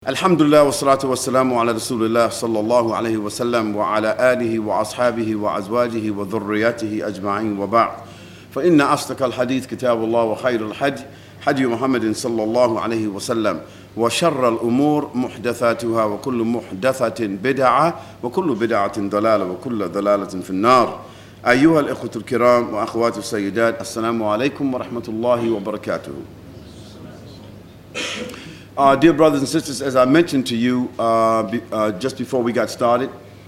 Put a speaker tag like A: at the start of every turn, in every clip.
A: Alhamdulillah wa salatu wa salamu ala Rasulullah sallallahu alayhi wa sallam wa ala alihi wa ashabihi wa azwajihi wa dhurriyatihi ajma'in wa ba'd. فإن أصدق الحديث كتاب الله وخير الحدي حدي محمد صلى الله عليه وسلم وشر الأمور محدثاتها وكل محدثة بدعة وكل بدعة ضلالة وكل ضلالة في النار. أيها الإخوة الكرام وأخوات السيدات السلام عليكم ورحمة الله وبركاته. Dear brothers and sisters, as I mentioned to you just before we got started,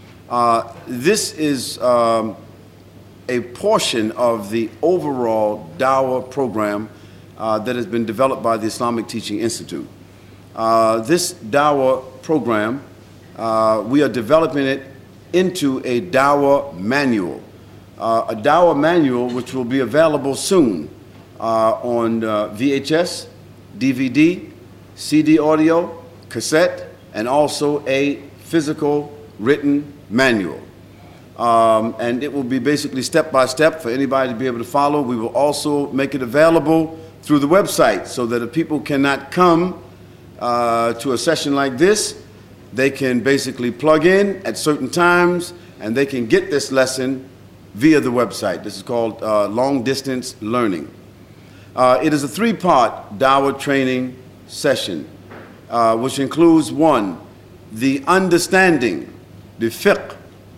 A: this is a portion of the overall Dawah program that has been developed by the Islamic Teaching Institute. This Dawah program, we are developing it into a Dawah manual. A Dawah manual which will be available soon on VHS, DVD, CD audio, cassette, and also a physical written manual. And it will be basically step by step for anybody to be able to follow. We will also make it available through the website so that if people cannot come to a session like this, they can basically plug in at certain times and they can get this lesson via the website. This is called long distance learning. It is a three-part Dawah training session, which includes one, the understanding, the fiqh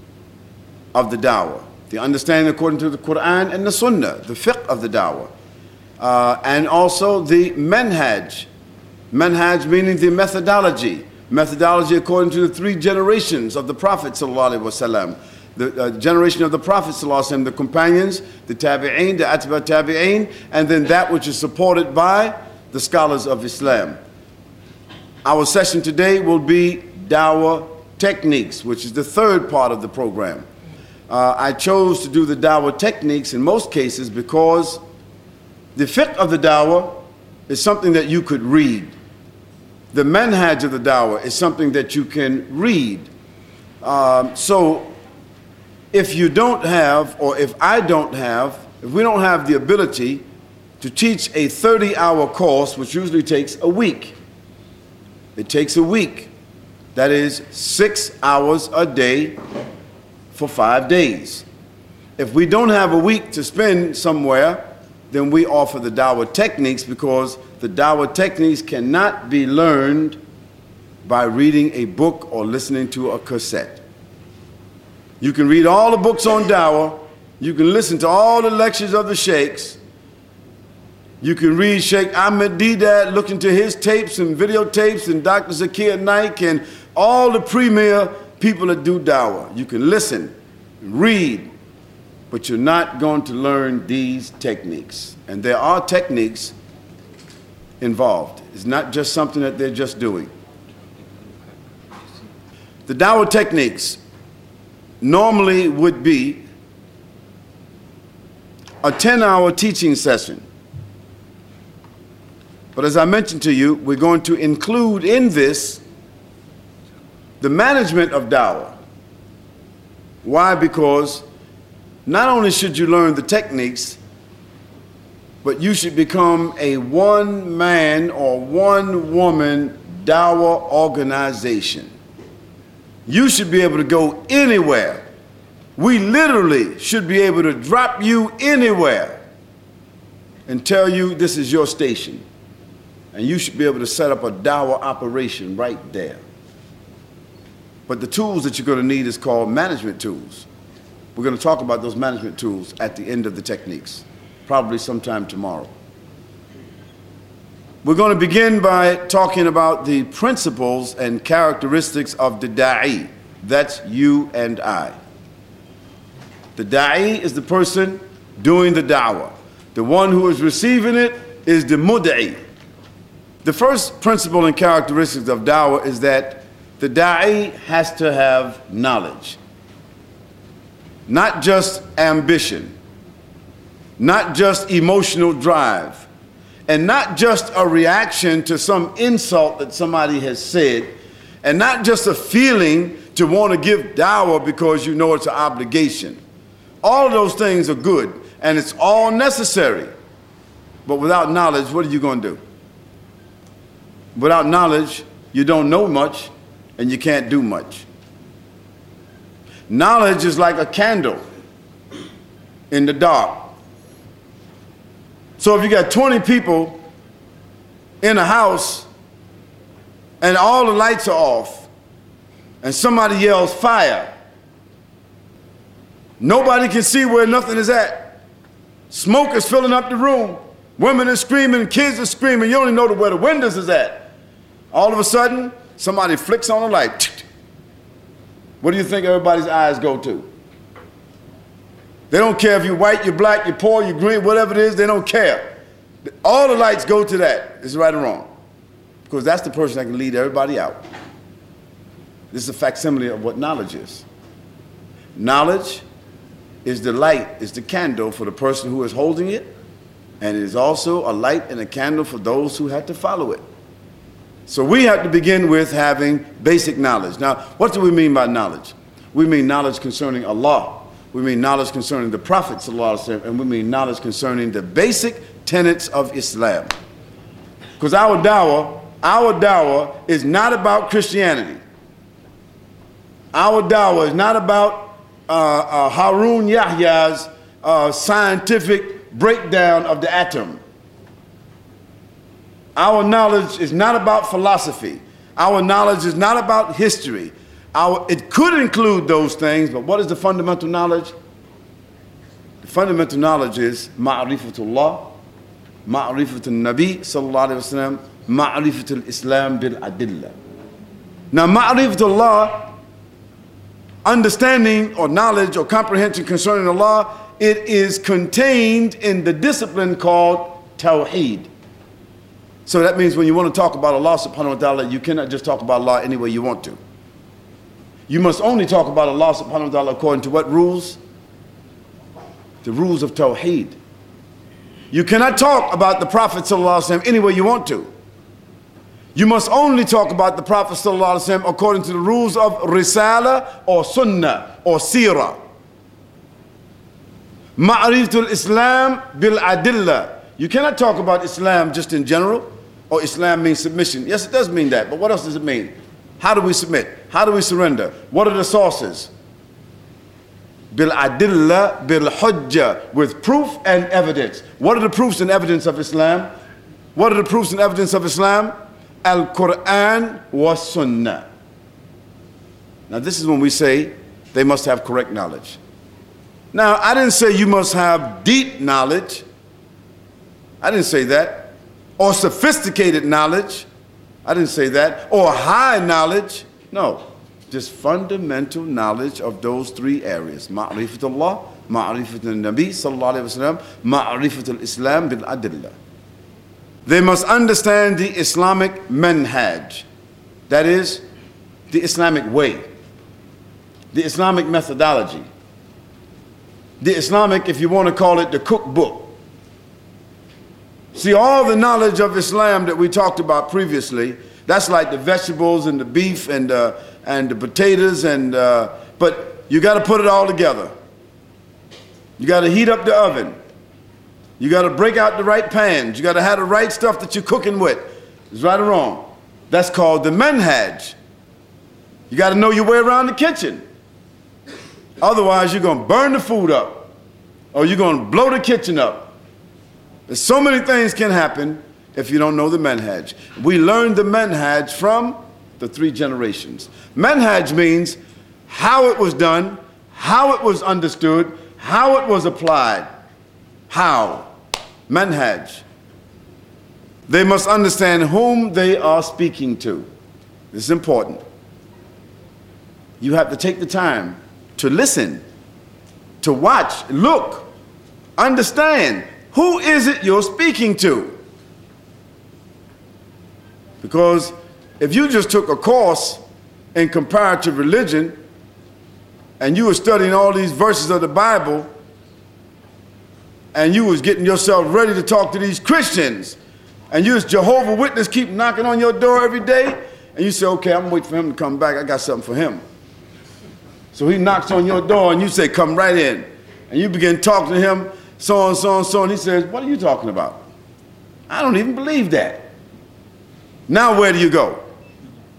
A: of the dawah, the understanding according to the Quran and the Sunnah, the fiqh of the dawah, and also the manhaj meaning the methodology according to the three generations of the Prophet sallallahu alaihi wasallam, the generation of the Prophet sallallahu alaihi wasallam, the companions, the tabi'een, the atba tabi'een, and then that which is supported by the scholars of Islam. Our session today will be Dawah Techniques, which is the third part of the program. I chose to do the Dawah Techniques in most cases because the fiqh of the Dawah is something that you could read. The manhaj of the Dawah is something that you can read. So if you don't have, or if I don't have, if we don't have the ability to teach a 30-hour course, which usually takes a week. It takes a week. That is 6 hours a day for 5 days. If we don't have a week to spend somewhere, then we offer the Dawah Techniques, because the Dawah Techniques cannot be learned by reading a book or listening to a cassette. You can read all the books on Dawah. You can listen to all the lectures of the sheikhs. You can read Sheikh Ahmed Deedat, look into his tapes and videotapes, and Dr. Zakir Naik and all the premier people that do Dawah. You can listen, read, but you're not going to learn these techniques. And there are techniques involved. It's not just something that they're just doing. The Dawah Techniques normally would be a 10-hour teaching session. But as I mentioned to you, we're going to include in this the management of Dawah. Why? Because not only should you learn the techniques, but you should become a one-man or one-woman Dawah organization. You should be able to go anywhere. We literally should be able to drop you anywhere and tell you this is your station. And you should be able to set up a Dawah operation right there. But the tools that you're going to need is called management tools. We're going to talk about those management tools at the end of the techniques, probably sometime tomorrow. We're going to begin by talking about the principles and characteristics of the da'i. That's you and I. The da'i is the person doing the da'wah. The one who is receiving it is the mud'i. The first principle and characteristics of Dawah is that the da'i has to have knowledge. Not just ambition, not just emotional drive, and not just a reaction to some insult that somebody has said, and not just a feeling to want to give Dawah because you know it's an obligation. All of those things are good, and it's all necessary. But without knowledge, what are you going to do? Without knowledge, you don't know much and you can't do much. Knowledge is like a candle in the dark. So if you got 20 people in a house and all the lights are off and somebody yells fire, nobody can see where nothing is at. Smoke is filling up the room. Women are screaming, kids are screaming. You only know where the windows is at. All of a sudden, somebody flicks on a light. What do you think everybody's eyes go to? They don't care if you're white, you're black, you're poor, you're green, whatever it is, they don't care. All the lights go to that. Is it right or wrong? Because that's the person that can lead everybody out. This is a facsimile of what knowledge is. Knowledge is the light, is the candle for the person who is holding it, and it is also a light and a candle for those who have to follow it. So we have to begin with having basic knowledge. Now, what do we mean by knowledge? We mean knowledge concerning Allah. We mean knowledge concerning the Prophet ﷺ, and we mean knowledge concerning the basic tenets of Islam. Because our dawah is not about Christianity. Our dawah is not about Harun Yahya's scientific breakdown of the atom. Our knowledge is not about philosophy. Our knowledge is not about history. It could include those things, but what is the fundamental knowledge? The fundamental knowledge is ma'rifatullah, ma'rifatul Nabi sallallahu alayhi wa sallam, ma'rifatul Islam bil adillah. Now ma'rifatullah, understanding or knowledge or comprehension concerning Allah, it is contained in the discipline called Tawheed. So that means when you want to talk about Allah subhanahu wa ta'ala, you cannot just talk about Allah any way you want to. You must only talk about Allah subhanahu wa ta'ala according to what rules? The rules of Tawheed. You cannot talk about the Prophet sallallahu alaihi wasallam any way you want to. You must only talk about the Prophet sallallahu alaihi wasallam according to the rules of Risala or Sunnah or Sirah. Ma'rifatul Islam bil adillah. You cannot talk about Islam just in general, or Islam means submission. Yes, it does mean that, but what else does it mean? How do we submit? How do we surrender? What are the sources? Bil adillah, bil hujjah, with proof and evidence. What are the proofs and evidence of Islam? What are the proofs and evidence of Islam? Al-Quran wa Sunnah. Now this is when we say they must have correct knowledge. Now I didn't say you must have deep knowledge. I didn't say that. Or sophisticated knowledge. I didn't say that. Or high knowledge. No. Just fundamental knowledge of those three areas. Ma'rifatullah, ma'rifatul Nabi sallallahu alayhi wa sallam, ma'rifatul Islam bil adillah. They must understand the Islamic manhaj. That is, the Islamic way. The Islamic methodology. The Islamic, if you want to call it, the cookbook. See, all the knowledge of Islam that we talked about previously, that's like the vegetables and the beef and the potatoes, but you got to put it all together. You got to heat up the oven. You got to break out the right pans. You got to have the right stuff that you're cooking with. Is right or wrong? That's called the manhaj. You got to know your way around the kitchen. Otherwise, you're going to burn the food up, or you're going to blow the kitchen up. There's so many things can happen if you don't know the manhaj. We learned the manhaj from the three generations. Manhaj means how it was done, how it was understood, how it was applied. How? Manhaj. They must understand whom they are speaking to. This is important. You have to take the time to listen, to watch, look, understand. Who is it you're speaking to? Because if you just took a course in comparative religion and you were studying all these verses of the Bible and you was getting yourself ready to talk to these Christians and you as Jehovah's Witness keep knocking on your door every day and you say, okay, I'm gonna wait for him to come back. I got something for him. So he knocks on your door and you say, come right in. And you begin talking to him, so and so and so, and he says, what are you talking about? I don't even believe that. Now where do you go?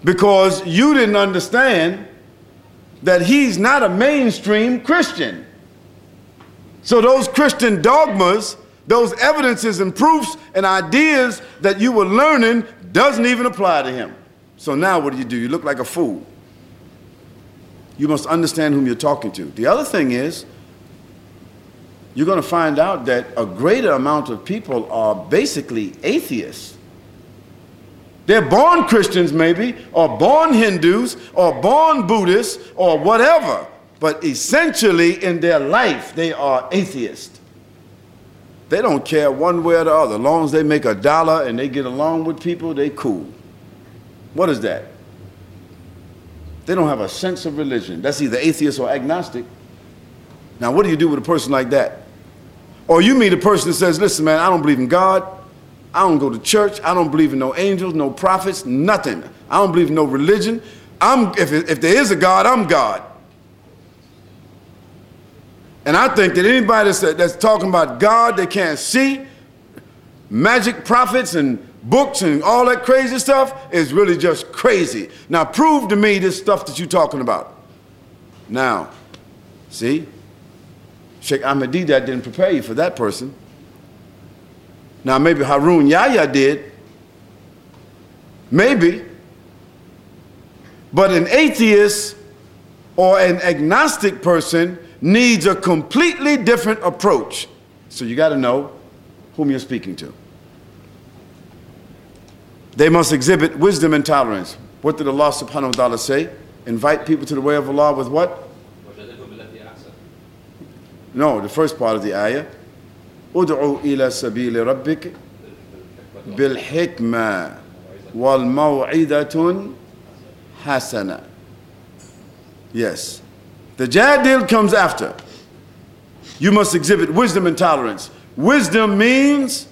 A: because you didn't understand that he's not a mainstream Christian. So those Christian dogmas, those evidences and proofs and ideas that you were learning doesn't even apply to him. So now what do? You look like a fool. You must understand whom you're talking to. The other thing is, you're going to find out that a greater amount of people are basically atheists. They're born Christians maybe, or born Hindus, or born Buddhists, or whatever. But essentially in their life, they are atheists. They don't care one way or the other. As long as they make $1 and they get along with people, they cool. What is that? They don't have a sense of religion. That's either atheist or agnostic. Now, what do you do with a person like that? Or you meet a person that says, listen, man, I don't believe in God. I don't go to church. I don't believe in no angels, no prophets, nothing. I don't believe in no religion. If there is a God, I'm God. And I think that anybody that's talking about God they can't see, magic prophets and books and all that crazy stuff is really just crazy. Now prove to me this stuff that you're talking about. Now, see? Sheikh Ahmed Deedat didn't prepare you for that person. Now maybe Harun Yahya did. Maybe. But an atheist or an agnostic person needs a completely different approach. So you got to know whom you're speaking to. They must exhibit wisdom and tolerance. What did Allah subhanahu wa ta'ala say? Invite people to the way of Allah with what? No, the first part of the ayah. Ud'u ila sabili rabbik bil hikmah wal maw'idatun hasana. Yes. The jadil comes after. You must exhibit wisdom and tolerance. Wisdom means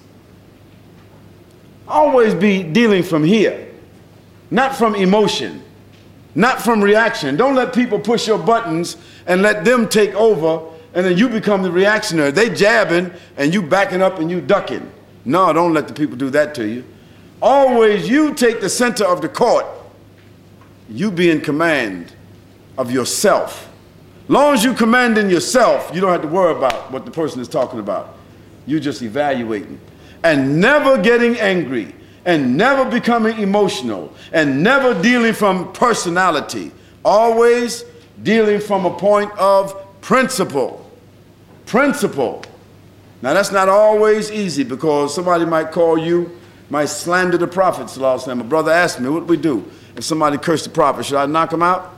A: always be dealing from here, not from emotion, not from reaction. Don't let people push your buttons and let them take over, and then you become the reactionary. They jabbing and you backing up and you ducking. No, don't let the people do that to you. Always you take the center of the court. You be in command of yourself. Long as you commanding yourself, you don't have to worry about what the person is talking about. You're just evaluating. And never getting angry, and never becoming emotional, and never dealing from personality. Always dealing from a point of principle. Principle. Now that's not always easy, because somebody might call you, might slander the Prophet sallallahu alaihi wasallam. A brother asked me, what do we do? If somebody cursed the Prophet, should I knock him out?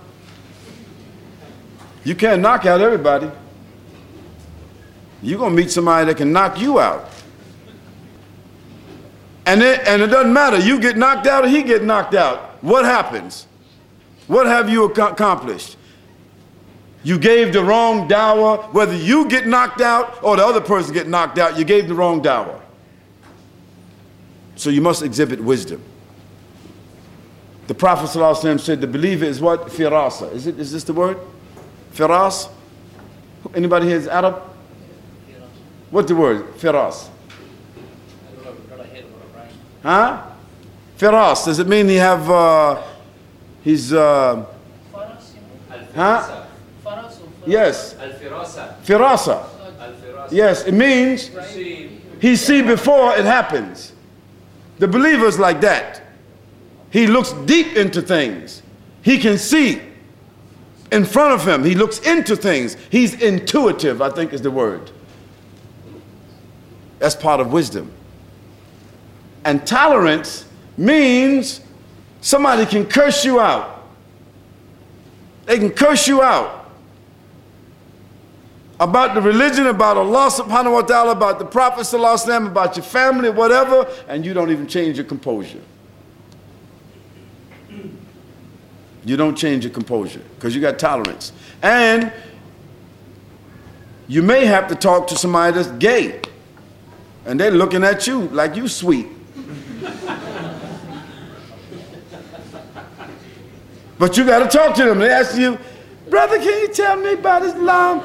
A: You can't knock out everybody. You're going to meet somebody that can knock you out. And it doesn't matter. You get knocked out or he get knocked out. What happens? What have you accomplished? You gave the wrong dawah. Whether you get knocked out or the other person get knocked out, you gave the wrong dawah. So you must exhibit wisdom. The Prophet ﷺ said the believer is what? Firasa. Is this the word? Firas? Anybody here is Arab? What's the word? Firas. Huh? Firas. Does it mean he have, he's, huh? Yes. Firasa. Yes, it means he see before it happens. The believer's like that. He looks deep into things. He can see in front of him. He looks into things. He's intuitive, I think is the word. That's part of wisdom. And tolerance means somebody can curse you out. They can curse you out about the religion, about Allah subhanahu wa ta'ala, about the Prophet sallallahu alaihi wasallam, about your family, whatever, and you don't even change your composure. You don't change your composure because you got tolerance. And you may have to talk to somebody that's gay, and they're looking at you like you sweet. But you got to talk to them. They ask you, brother, can you tell me about Islam?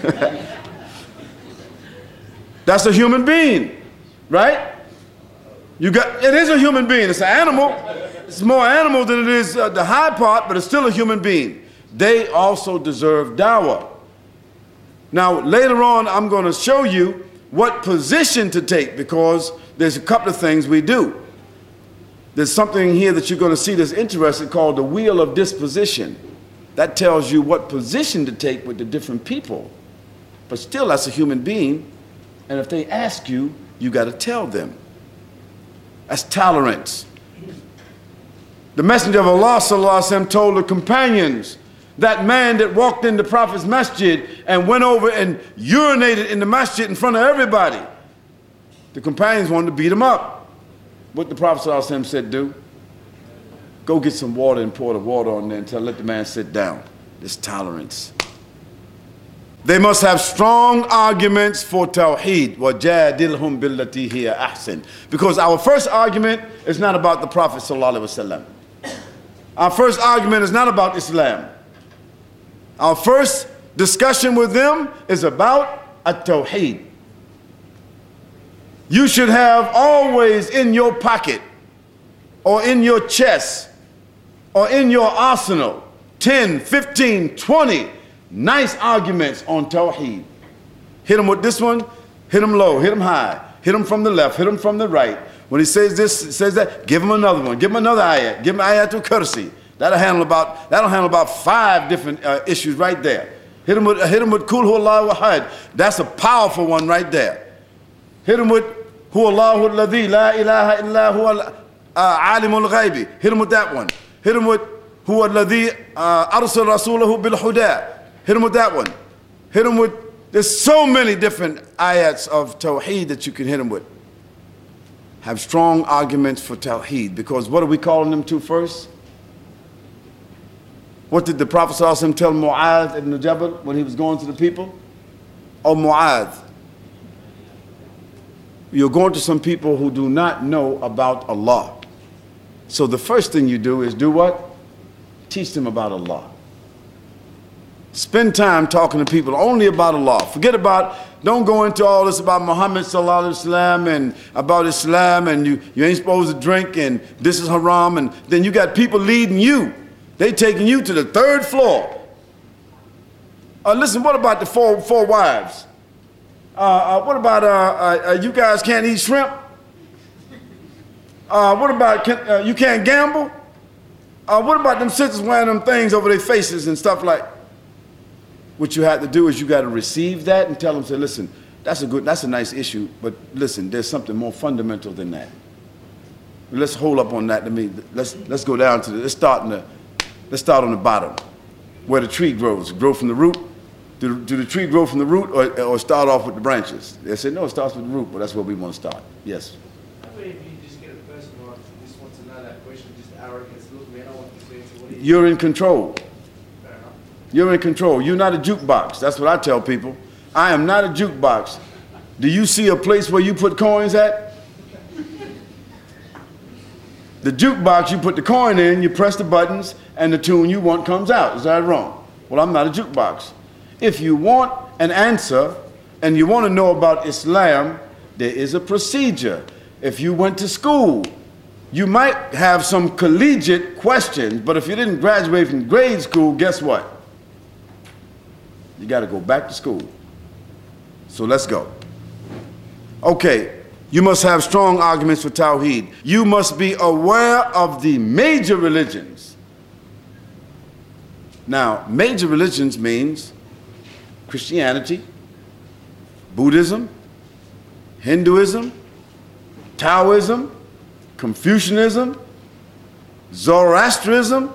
A: That's a human being, right? It is a human being. It's an animal. It's more animal than it is the high part, but it's still a human being. They also deserve dawah. Now, later on, I'm going to show you what position to take, because there's a couple of things we do. There's something here that you're going to see that's interesting called the wheel of disposition. That tells you what position to take with the different people. But still, that's a human being. And if they ask you, you got to tell them. That's tolerance. The Messenger of Allah sallallahu alaihi wasallam told the companions, that man that walked in the Prophet's masjid and went over and urinated in the masjid in front of everybody, the companions wanted to beat him up. What the Prophet sallallahu alaihi wasallam said, do? Go get some water and pour the water on there and let the man sit down. This tolerance. They must have strong arguments for Tawheed. وَجَادِلْهُمْ بِالَّتِي هِيَ أَحْسَنُ. Because our first argument is not about the Prophet sallallahu alaihi wasallam. Our first argument is not about Islam. Our first discussion with them is about at-Tawheed. You should have always in your pocket or in your chest or in your arsenal 10, 15, 20 nice arguments on Tawheed. Hit them with this one, hit them low, hit them high, hit them from the left, hit them from the right. When he says this, says that, give him another one, give him another ayat, give him ayatul kursi. That'll handle about 5 different issues right there. Hit him with Kul Hu Allahu Ahad. That's a powerful one right there. Hit him with Hu Allahu Alladhi La ilaha illa huwa alimul ghaibi. Hit him with that one. Hit him with Hu Alladhi arsal rasulahu bil huda. Hit him with that one. Hit him with, there's so many different ayats of Tawheed that you can hit him with. Have strong arguments for Tawheed, because what are we calling them to first? What did the Prophet ﷺ tell Mu'adh ibn Jabal when he was going to the people? Oh, Mu'adh, you're going to some people who do not know about Allah. So the first thing you do is do what? Teach them about Allah. Spend time talking to people only about Allah. Don't go into all this about Muhammad sallallahu alaihi wasallam and about Islam and you ain't supposed to drink and this is haram, and then you got people leading you. They taking you to the 3rd floor. Listen, what about the four wives? What about you guys can't eat shrimp? What about you can't gamble? What about them sisters wearing them things over their faces and stuff like? What you have to do is you got to receive that and tell them, say, listen, that's a nice issue, but listen, there's something more fundamental than that. Let's hold up on that. Let's go down to let's start on the bottom, where the tree grows. Grow from the root. Do the tree grow from the root or start off with the branches? They said, no, it starts with the root, but that's where we want to start. Yes.
B: How many of you just get a person who just wants to know that question, just arrogance? Look, man, I want this answer. What do you
A: You're in control.
B: Fair enough.
A: You're in control. You're not a jukebox. That's what I tell people. I am not a jukebox. Do you see a place where you put coins at? The jukebox, you put the coin in, you press the buttons, and the tune you want comes out. Is that wrong? Well, I'm not a jukebox. If you want an answer and you want to know about Islam, there is a procedure. If you went to school, you might have some collegiate questions, but if you didn't graduate from grade school, guess what? You got to go back to school. So let's go. Okay. You must have strong arguments for Tawheed. You must be aware of the major religions. Now, major religions means Christianity, Buddhism, Hinduism, Taoism, Confucianism, Zoroastrianism,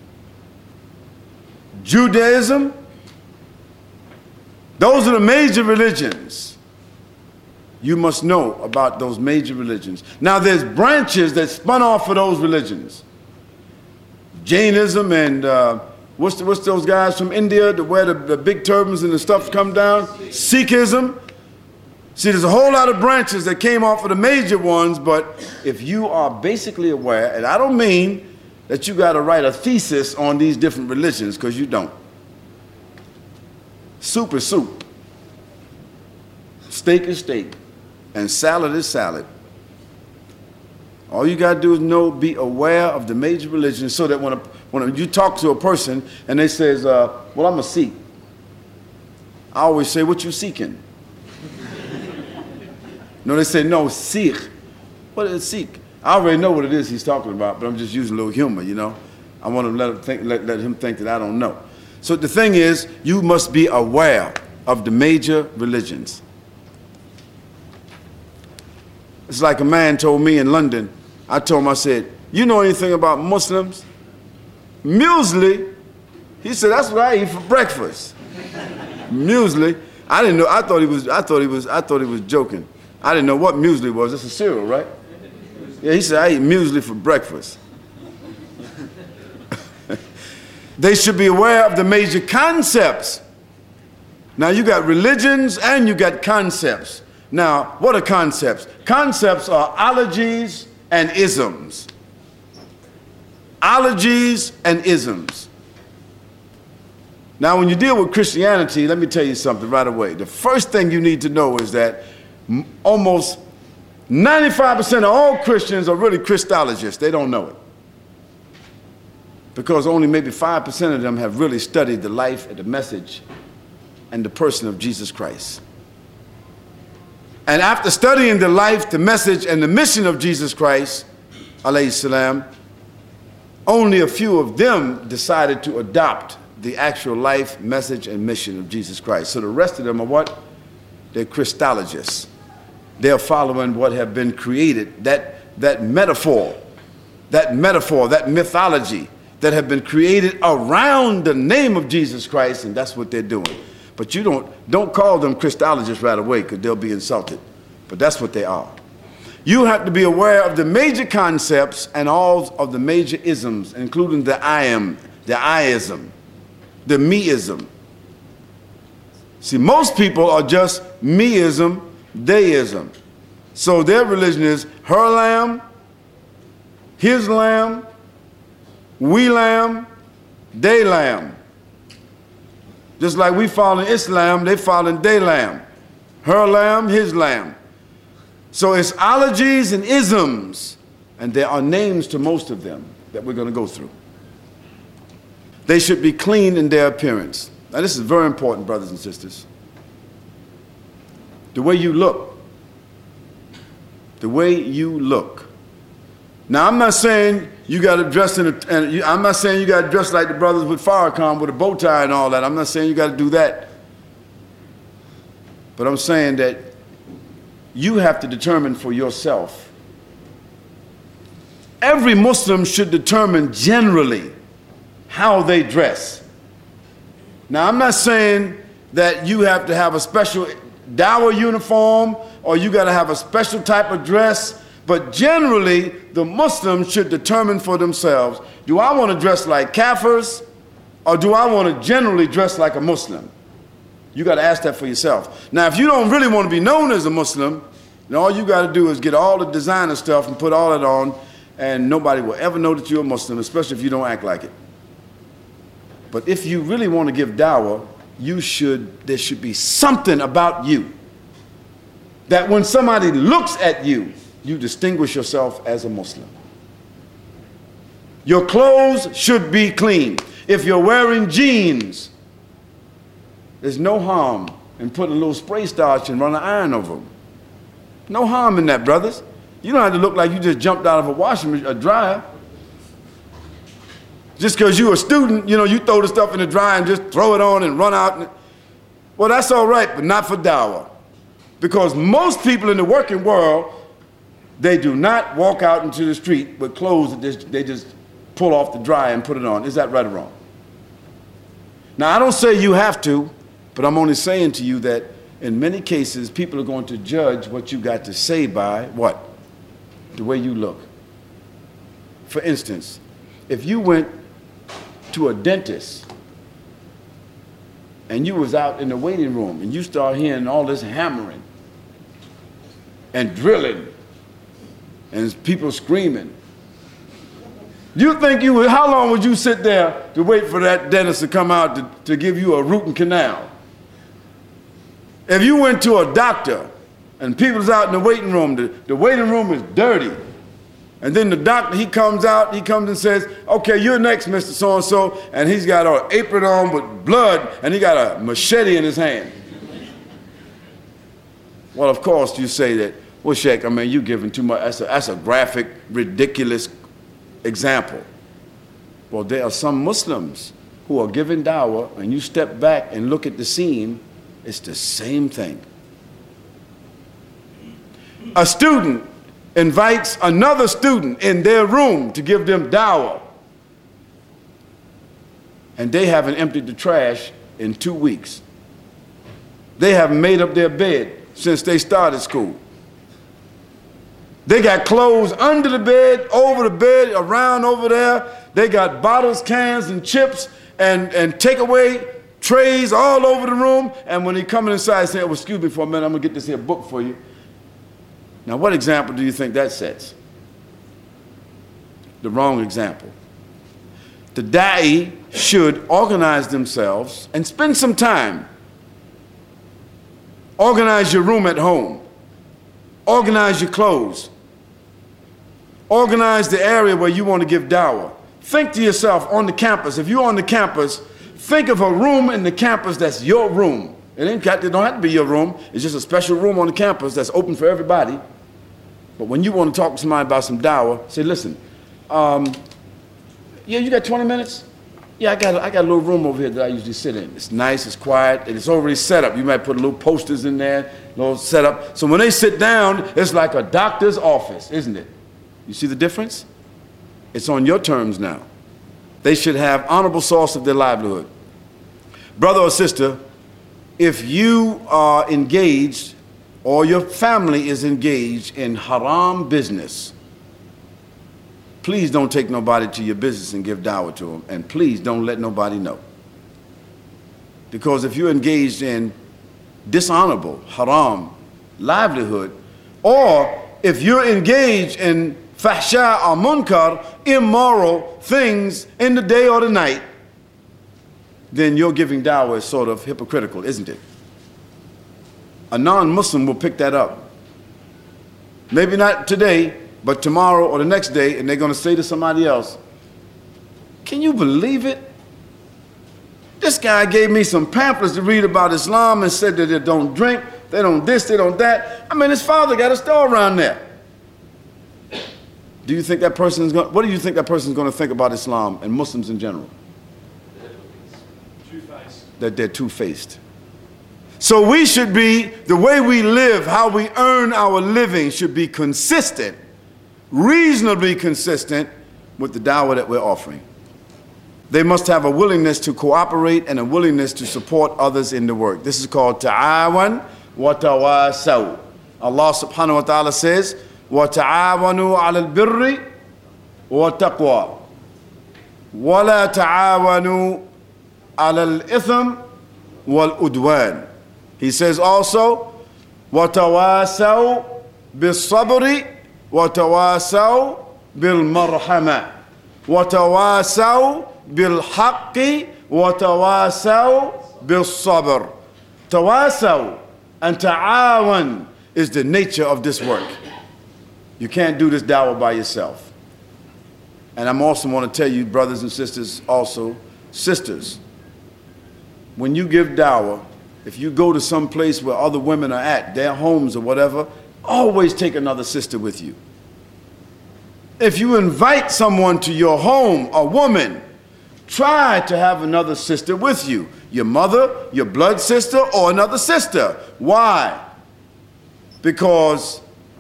A: Judaism. Those are the major religions. You must know about those major religions. Now there's branches that spun off of those religions. Jainism and what's those guys from India that wear the big turbans and the stuff come down? Sikhism. See, there's a whole lot of branches that came off of the major ones, but if you are basically aware, and I don't mean that you got to write a thesis on these different religions, because you don't. Soup is soup. Steak is steak. And salad is salad. All you got to do is be aware of the major religions, so that when you talk to a person and they says, well, I'm a Sikh, I always say, what you seeking? No, they say, no, Sikh. What is Sikh? I already know what it is he's talking about, but I'm just using a little humor, you know. I want to let him think that I don't know. So the thing is, you must be aware of the major religions. It's like a man told me in London. I told him, I said, you know anything about Muslims? Muesli. He said, that's what I eat for breakfast. Muesli. I didn't know. I thought he was joking. I didn't know what muesli was. It's a cereal, right? Yeah, he said, I eat muesli for breakfast. They should be aware of the major concepts. Now, you got religions and you got concepts. Now, what are concepts? Concepts are ologies and isms. Ologies and isms. Now, when you deal with Christianity, let me tell you something right away. The first thing you need to know is that almost 95% of all Christians are really Christologists. They don't know it. Because only maybe 5% of them have really studied the life and the message and the person of Jesus Christ. And after studying the life, the message, and the mission of Jesus Christ, alayhi salam, only a few of them decided to adopt the actual life, message, and mission of Jesus Christ. So the rest of them are what? They're Christologists. They're following what have been created, that metaphor, that mythology that have been created around the name of Jesus Christ, and that's what they're doing. But you don't call them Christologists right away, because they'll be insulted. But that's what they are. You have to be aware of the major concepts and all of the major isms, including the I am, the I-ism, the me-ism. See, most people are just me-ism, they-ism. So their religion is her lamb, his lamb, we lamb, they lamb. Just like we follow Islam, they follow they lamb. Her lamb, his lamb. So it's ologies and isms, and there are names to most of them that we're going to go through. They should be clean in their appearance. Now this is very important, brothers and sisters. The way you look. The way you look. Now I'm not saying you got to dress I'm not saying you got to dress like the brothers with Farrakhan with a bow tie and all that. I'm not saying you got to do that. But I'm saying that you have to determine for yourself. Every Muslim should determine generally how they dress. Now I'm not saying that you have to have a special dawah uniform or you got to have a special type of dress. But generally, the Muslims should determine for themselves, do I want to dress like Kafirs, or do I want to generally dress like a Muslim? You got to ask that for yourself. Now, if you don't really want to be known as a Muslim, then all you got to do is get all the designer stuff and put all it on, and nobody will ever know that you're a Muslim, especially if you don't act like it. But if you really want to give dawah, there should be something about you that when somebody looks at you, you distinguish yourself as a Muslim. Your clothes should be clean. If you're wearing jeans, there's no harm in putting a little spray starch and run an iron over them. No harm in that, brothers. You don't have to look like you just jumped out of a washing machine, a dryer. Just because you're a student, you throw the stuff in the dryer and just throw it on and run out. Well, that's all right, but not for dawah. Because most people in the working world, they do not walk out into the street with clothes that they just pull off the dryer and put it on. Is that right or wrong? Now, I don't say you have to, but I'm only saying to you that in many cases, people are going to judge what you got to say by what? The way you look. For instance, if you went to a dentist and you was out in the waiting room and you start hearing all this hammering and drilling and people screaming, how long would you sit there to wait for that dentist to come out to give you a root and canal? If you went to a doctor and people's out in the waiting room, the waiting room is dirty, And then the doctor, he comes and says, okay, you're next, Mr. So-and-so, and he's got an apron on with blood, and he got a machete in his hand. Well, of course, you say that, well, Sheikh, I mean, you're giving too much. That's a graphic, ridiculous example. Well, there are some Muslims who are giving dawah, and you step back and look at the scene, it's the same thing. A student invites another student in their room to give them dawah, and they haven't emptied the trash in 2 weeks. They haven't made up their bed since they started school. They got clothes under the bed, over the bed, around over there. They got bottles, cans, and chips, and takeaway trays all over the room. And when they come inside, say, oh, excuse me for a minute, I'm gonna get this here book for you. Now, what example do you think that sets? The wrong example. The da'i should organize themselves and spend some time. Organize your room at home. Organize your clothes. Organize the area where you want to give dawah. Think to yourself on the campus, if you're on the campus, think of a room in the campus that's your room. It don't have to be your room. It's just a special room on the campus that's open for everybody. But when you want to talk to somebody about some dawah, say, listen, yeah, you got 20 minutes? Yeah, I got a little room over here that I usually sit in. It's nice, it's quiet, and it's already set up. You might put little posters in there, little setup. So when they sit down, it's like a doctor's office, isn't it? You see the difference? It's on your terms now. They should have honorable source of their livelihood. Brother or sister, if you are engaged or your family is engaged in haram business, please don't take nobody to your business and give dawah to them, and please don't let nobody know. Because if you're engaged in dishonorable, haram livelihood, or if you're engaged in fahsha or munkar, immoral things in the day or the night, then your giving dawah is sort of hypocritical, isn't it? A non-Muslim will pick that up. Maybe not today, but tomorrow or the next day, and they're going to say to somebody else, can you believe it? This guy gave me some pamphlets to read about Islam and said that they don't drink, they don't this, they don't that. I mean, his father got a store around there. Do you think that person's going? What do you think that person's going to think about Islam and Muslims in general? That they're two-faced. So we should be, the way we live, how we earn our living should be consistent, reasonably consistent with the dawah that we're offering. They must have a willingness to cooperate and a willingness to support others in the work. This is called ta'awan wa tawasaw. Allah subhanahu wa ta'ala says, wa ta'awanu 'ala al-birri wa taqwa wa la ta'awanu 'ala al-itham wal udwan. He says also, wa tawasaw bis-sabri wa tawasaw bil-marhama wa tawasaw bil-haqqi wa tawasaw bis-sabr. Tawasaw and ta'awan is the nature of this work. You can't do this dawah by yourself. And I'm also want to tell you, brothers and sisters, also, sisters, when you give dawah, if you go to some place where other women are at, their homes or whatever, always take another sister with you. If you invite someone to your home, a woman, try to have another sister with you. Your mother, your blood sister, or another sister. Why? Because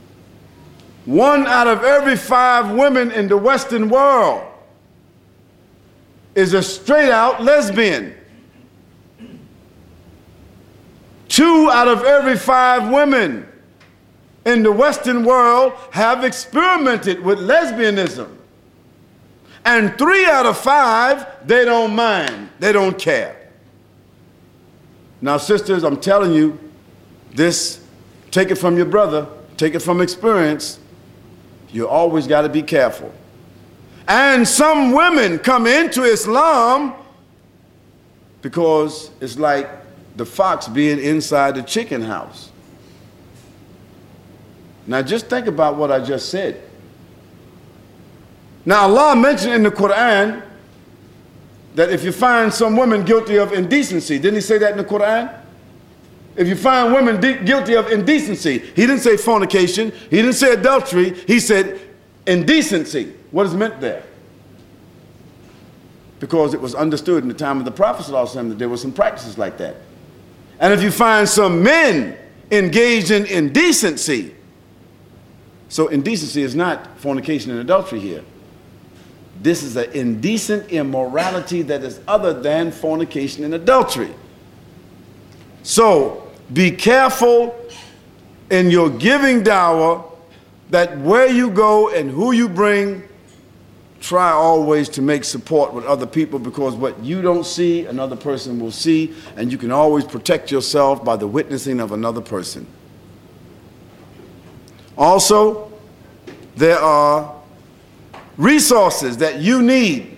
A: 1 out of every 5 women in the Western world is a straight out lesbian. 2 out of every 5 women in the Western world have experimented with lesbianism. And 3 out of 5, they don't mind, they don't care. Now, sisters, I'm telling you this, take it from your brother, take it from experience. You always got to be careful. And some women come into Islam because it's like the fox being inside the chicken house. Now just think about what I just said. Now Allah mentioned in the Quran that if you find some women guilty of indecency, didn't he say that in the Quran? If you find women guilty of indecency, he didn't say fornication, he didn't say adultery, he said indecency. What is meant there? Because it was understood in the time of the Prophet ﷺ that there were some practices like that. And if you find some men engaged in indecency, so indecency is not fornication and adultery here. This is an indecent immorality that is other than fornication and adultery. So be careful in your giving dawah that where you go and who you bring, try always to make support with other people, because what you don't see, another person will see, and you can always protect yourself by the witnessing of another person. Also, there are resources that you need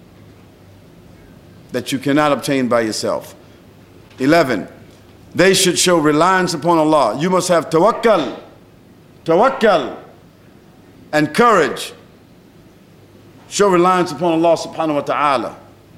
A: that you cannot obtain by yourself. 11, they should show reliance upon Allah. You must have tawakkal and courage. Show reliance upon Allah subhanahu wa ta'ala.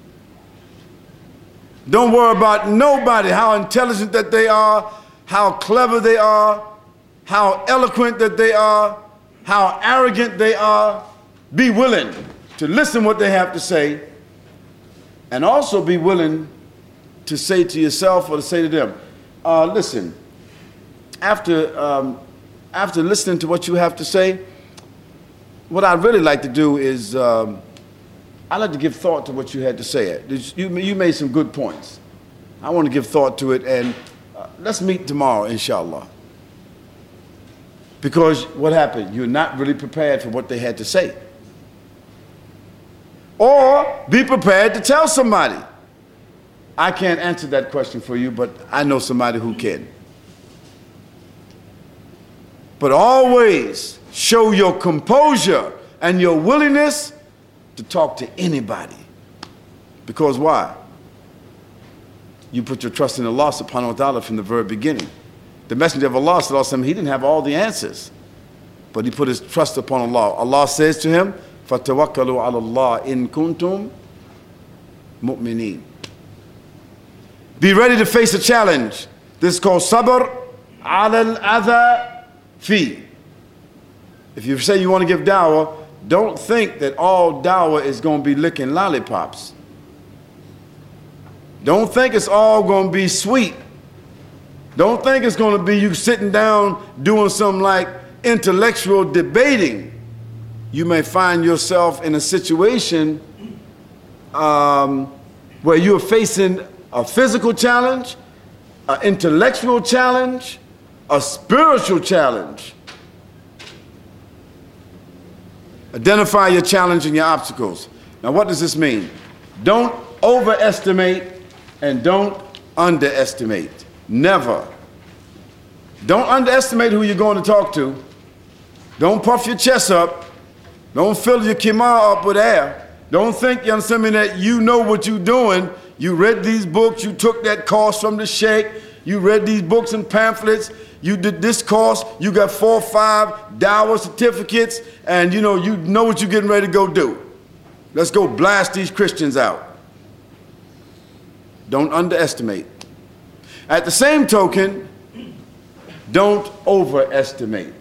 A: Don't worry about nobody, how intelligent that they are, how clever they are, how eloquent that they are, how arrogant they are. Be willing to listen what they have to say, and also be willing to say to yourself or to say to them, listen, after listening to what you have to say, what I'd really like to do is I'd like to give thought to what you had to say. You made some good points. I want to give thought to it, and let's meet tomorrow, inshallah. Because what happened? You're not really prepared for what they had to say. Or be prepared to tell somebody. I can't answer that question for you, but I know somebody who can. But always show your composure and your willingness to talk to anybody. Because why? You put your trust in Allah subhanahu wa ta'ala from the very beginning. The Messenger of Allah sallallahu alaihi wasallam, he didn't have all the answers, but he put his trust upon Allah. Allah says to him, فَتَوَكَّلُوا عَلَى اللَّهِ إِن كُنْتُمْ مُؤْمِنِينَ. Be ready to face a challenge. This is called sabr ala al-adha fi. If you say you want to give dawah, don't think that all dawah is going to be licking lollipops. Don't think it's all going to be sweet. Don't think it's going to be you sitting down doing some like intellectual debating. You may find yourself in a situation where you're facing a physical challenge, an intellectual challenge, a spiritual challenge. Identify your challenge and your obstacles. Now, what does this mean? Don't overestimate and don't underestimate. Never. Don't underestimate who you're going to talk to. Don't puff your chest up. Don't fill your kimar up with air. Don't think, you understand me, that you know what you're doing. You read these books, you took that course from the sheikh, you read these books and pamphlets, you did this course, you got 4 or 5 dawah certificates, and you know what you're getting ready to go do. Let's go blast these Christians out. Don't underestimate. At the same token, don't overestimate.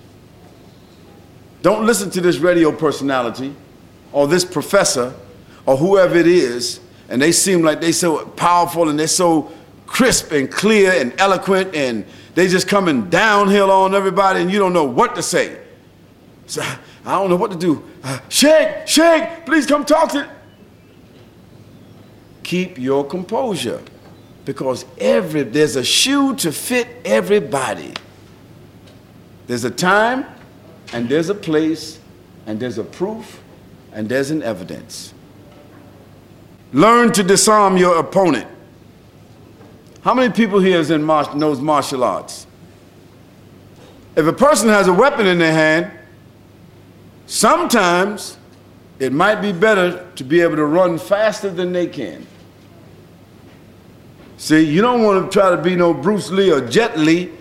A: Don't listen to this radio personality or this professor or whoever it is, and they seem like they're so powerful and they're so crisp and clear and eloquent, and they just coming downhill on everybody, and you don't know what to say. So, I don't know what to do. Sheikh, please come talk to. Keep your composure, because there's a shoe to fit everybody. There's a time, and there's a place, and there's a proof, and there's an evidence. Learn to disarm your opponent. How many people here knows martial arts? If a person has a weapon in their hand, sometimes it might be better to be able to run faster than they can. See, you don't want to try to be no Bruce Lee or Jet Li,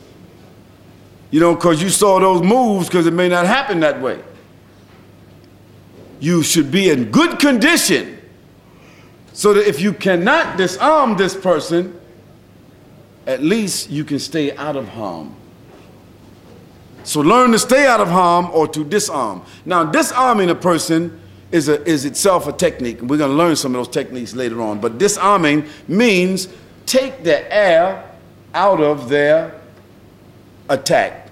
A: because you saw those moves, because it may not happen that way. you should be in good condition so that if you cannot disarm this person, at least you can stay out of harm. So learn to stay out of harm or to disarm. Now, disarming a person is itself a technique. We're going to learn some of those techniques later on. But disarming means take the air out of their attack.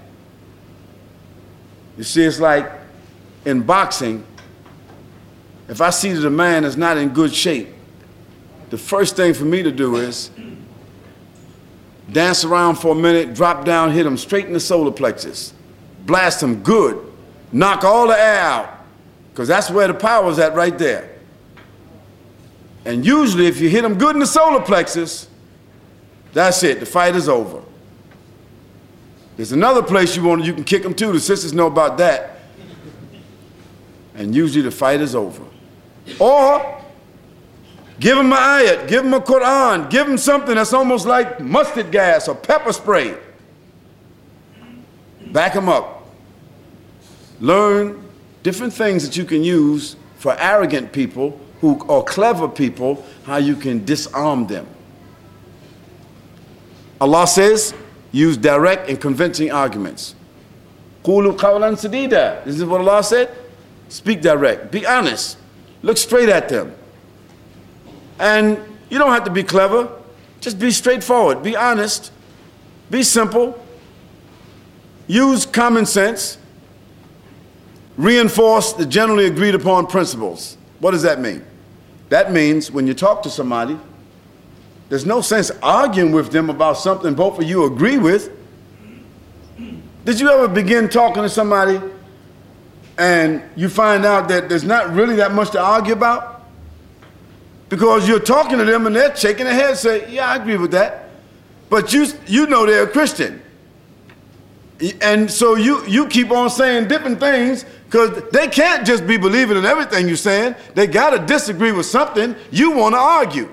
A: You see, it's like in boxing, if I see that a man is not in good shape, the first thing for me to do is dance around for a minute, drop down, hit him straight in the solar plexus, blast him good, knock all the air out, because that's where the power is at right there. And usually if you hit him good in the solar plexus, that's it, the fight is over. There's another place you can kick him to, the sisters know about that. And usually the fight is over. Or give him an ayat, give him a Quran, give him something that's almost like mustard gas or pepper spray. Back him up. Learn different things that you can use for arrogant people who are clever people, how you can disarm them. Allah says, use direct and convincing arguments. Qulu qawlan sadida. This is what Allah said. Speak direct. Be honest. Look straight at them. And you don't have to be clever. Just be straightforward. Be honest. Be simple. Use common sense. Reinforce the generally agreed upon principles. What does that mean? That means when you talk to somebody, there's no sense arguing with them about something both of you agree with. Did you ever begin talking to somebody and you find out that there's not really that much to argue about? Because you're talking to them and they're shaking their head saying, yeah, I agree with that. But you know they're a Christian. And so you keep on saying different things because they can't just be believing in everything you're saying. They got to disagree with something. You want to argue.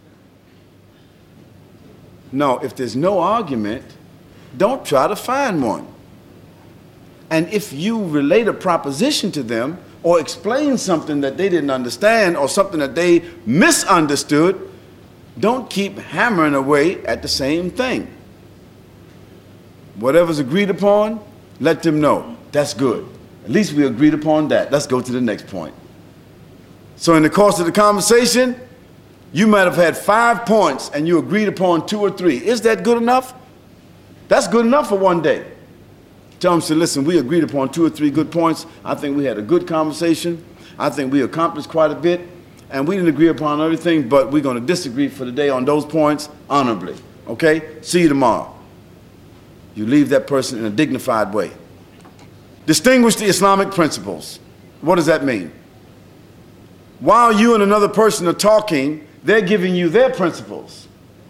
A: No, if there's no argument, don't try to find one. And if you relate a proposition to them or explain something that they didn't understand or something that they misunderstood, don't keep hammering away at the same thing. Whatever's agreed upon, let them know. That's good. At least we agreed upon that. Let's go to the next point. So in the course of the conversation, you might have had 5 points and you agreed upon 2 or 3. Is that good enough? That's good enough for one day. Tell them, say, listen, we agreed upon 2 or 3 good points. I think we had a good conversation. I think we accomplished quite a bit. And we didn't agree upon everything, but we're going to disagree for the day on those points honorably. Okay? See you tomorrow. You leave that person in a dignified way. Distinguish the Islamic principles. What does that mean? While you and another person are talking, they're giving you their principles.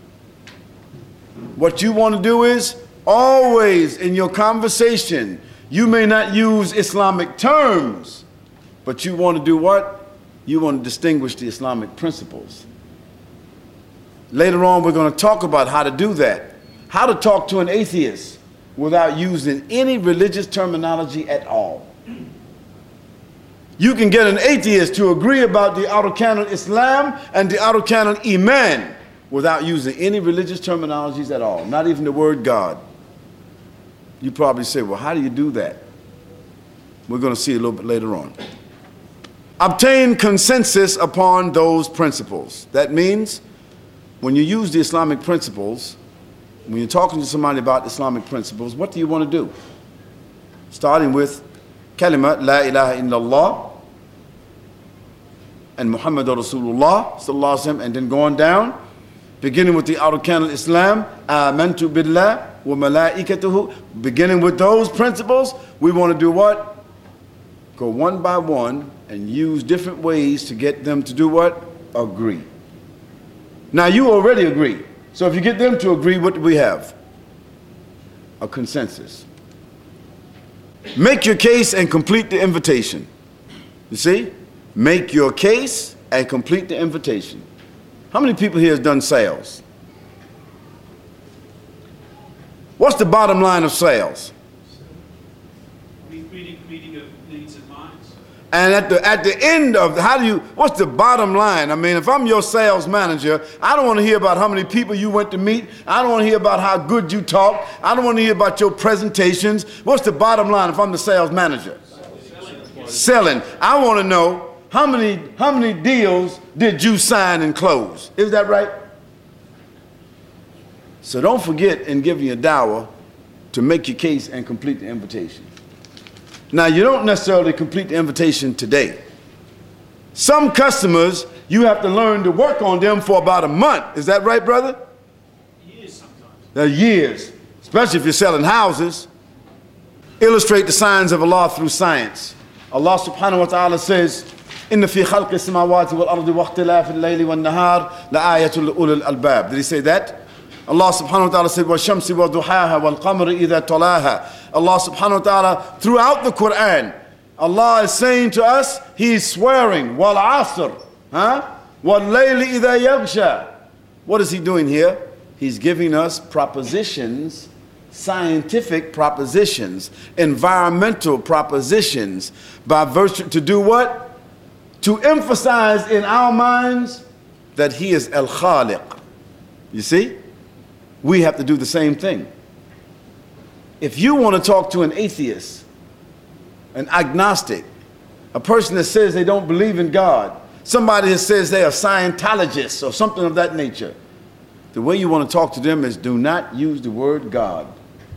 A: What you want to do is, always in your conversation, you may not use Islamic terms, but you want to do what? You want to distinguish the Islamic principles. Later on, we're going to talk about how to do that. How to talk to an atheist without using any religious terminology at all. You can get an atheist to agree about the Arkan al-Islam and the Arkan al-Iman without using any religious terminologies at all, not even the word God. You probably say, well, how do you do that? We're going to see a little bit later on. Obtain consensus upon those principles. That means when you use the Islamic principles, when you're talking to somebody about Islamic principles, what do you want to do? Starting with kalima la ilaha illallah and Muhammadur Rasulullah sallallahu alaihi wasallam, and then going down, beginning with the Arkan al-Islam, amantu billah wa malaikatuhu, beginning with those principles, we want to do what? Go one by one and use different ways to get them to do what? Agree. Now you already agree. So if you get them to agree, what do we have? A consensus. Make your case and complete the invitation. You see? Make your case and complete the invitation. How many people here has done sales? What's the bottom line of sales?
C: Meeting of needs and minds.
A: And at the end of what's the bottom line? I mean, if I'm your sales manager, I don't want to hear about how many people you went to meet. I don't want to hear about how good you talk. I don't want to hear about your presentations. What's the bottom line if I'm the sales manager? Selling. I want to know how many deals did you sign and close? Is that right? So don't forget in giving your dawah to make your case and complete the invitation. Now, you don't necessarily complete the invitation today. Some customers, you have to learn to work on them for about a month. Is that right, brother?
C: Years sometimes.
A: They're years, especially if you're selling houses. Illustrate the signs of Allah through science. Allah subhanahu wa ta'ala says, إِنَّ فِي خَلْقِ السَّمَاوَاتِ وَالْأَرْضِ وَاخْتِلَافِ اللَّيْلِ وَالنَّهَارِ لَآيَةٌ لِأُولِي الْأَلْبَابِ. Did he say that? Allah subhanahu wa ta'ala said, وَالشَّمْسِ وَضُحَاهَا وَالْقَمَرِ إِذَا تَلَاهَا. Allah subhanahu wa ta'ala, throughout the Quran, Allah is saying to us, He's swearing, وَالْعَصْرِ, وَاللَّيْلِ إِذَا يَغْشَى. What is He doing here? He's giving us propositions, scientific propositions, environmental propositions, by virtue to do what? To emphasize in our minds that He is Al-Khaliq. You see? We have to do the same thing. If you want to talk to an atheist, an agnostic, a person that says they don't believe in God, somebody that says they are Scientologists or something of that nature, the way you want to talk to them is do not use the word God.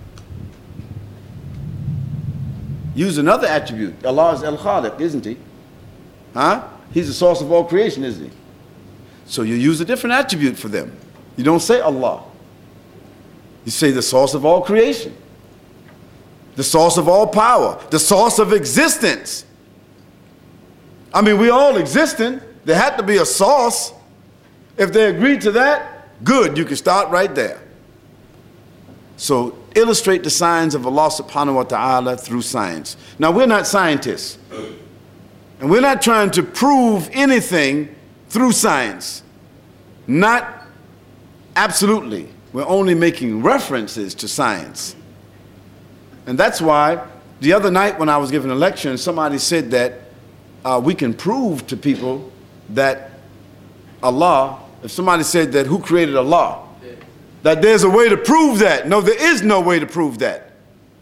A: Use another attribute. Allah is Al-Khaliq, isn't He? He's the source of all creation, isn't He? So you use a different attribute for them. You don't say Allah. You say the source of all creation, the source of all power, the source of existence. I mean, we all existing. There had to be a source. If they agreed to that, good, you can start right there. So illustrate the signs of Allah subhanahu wa ta'ala through science. Now, we're not scientists, and we're not trying to prove anything through science. Not absolutely. We're only making references to science. And that's why the other night when I was giving a lecture and somebody said that we can prove to people that Allah, if somebody said that who created Allah, that there's a way to prove that. No, there is no way to prove that.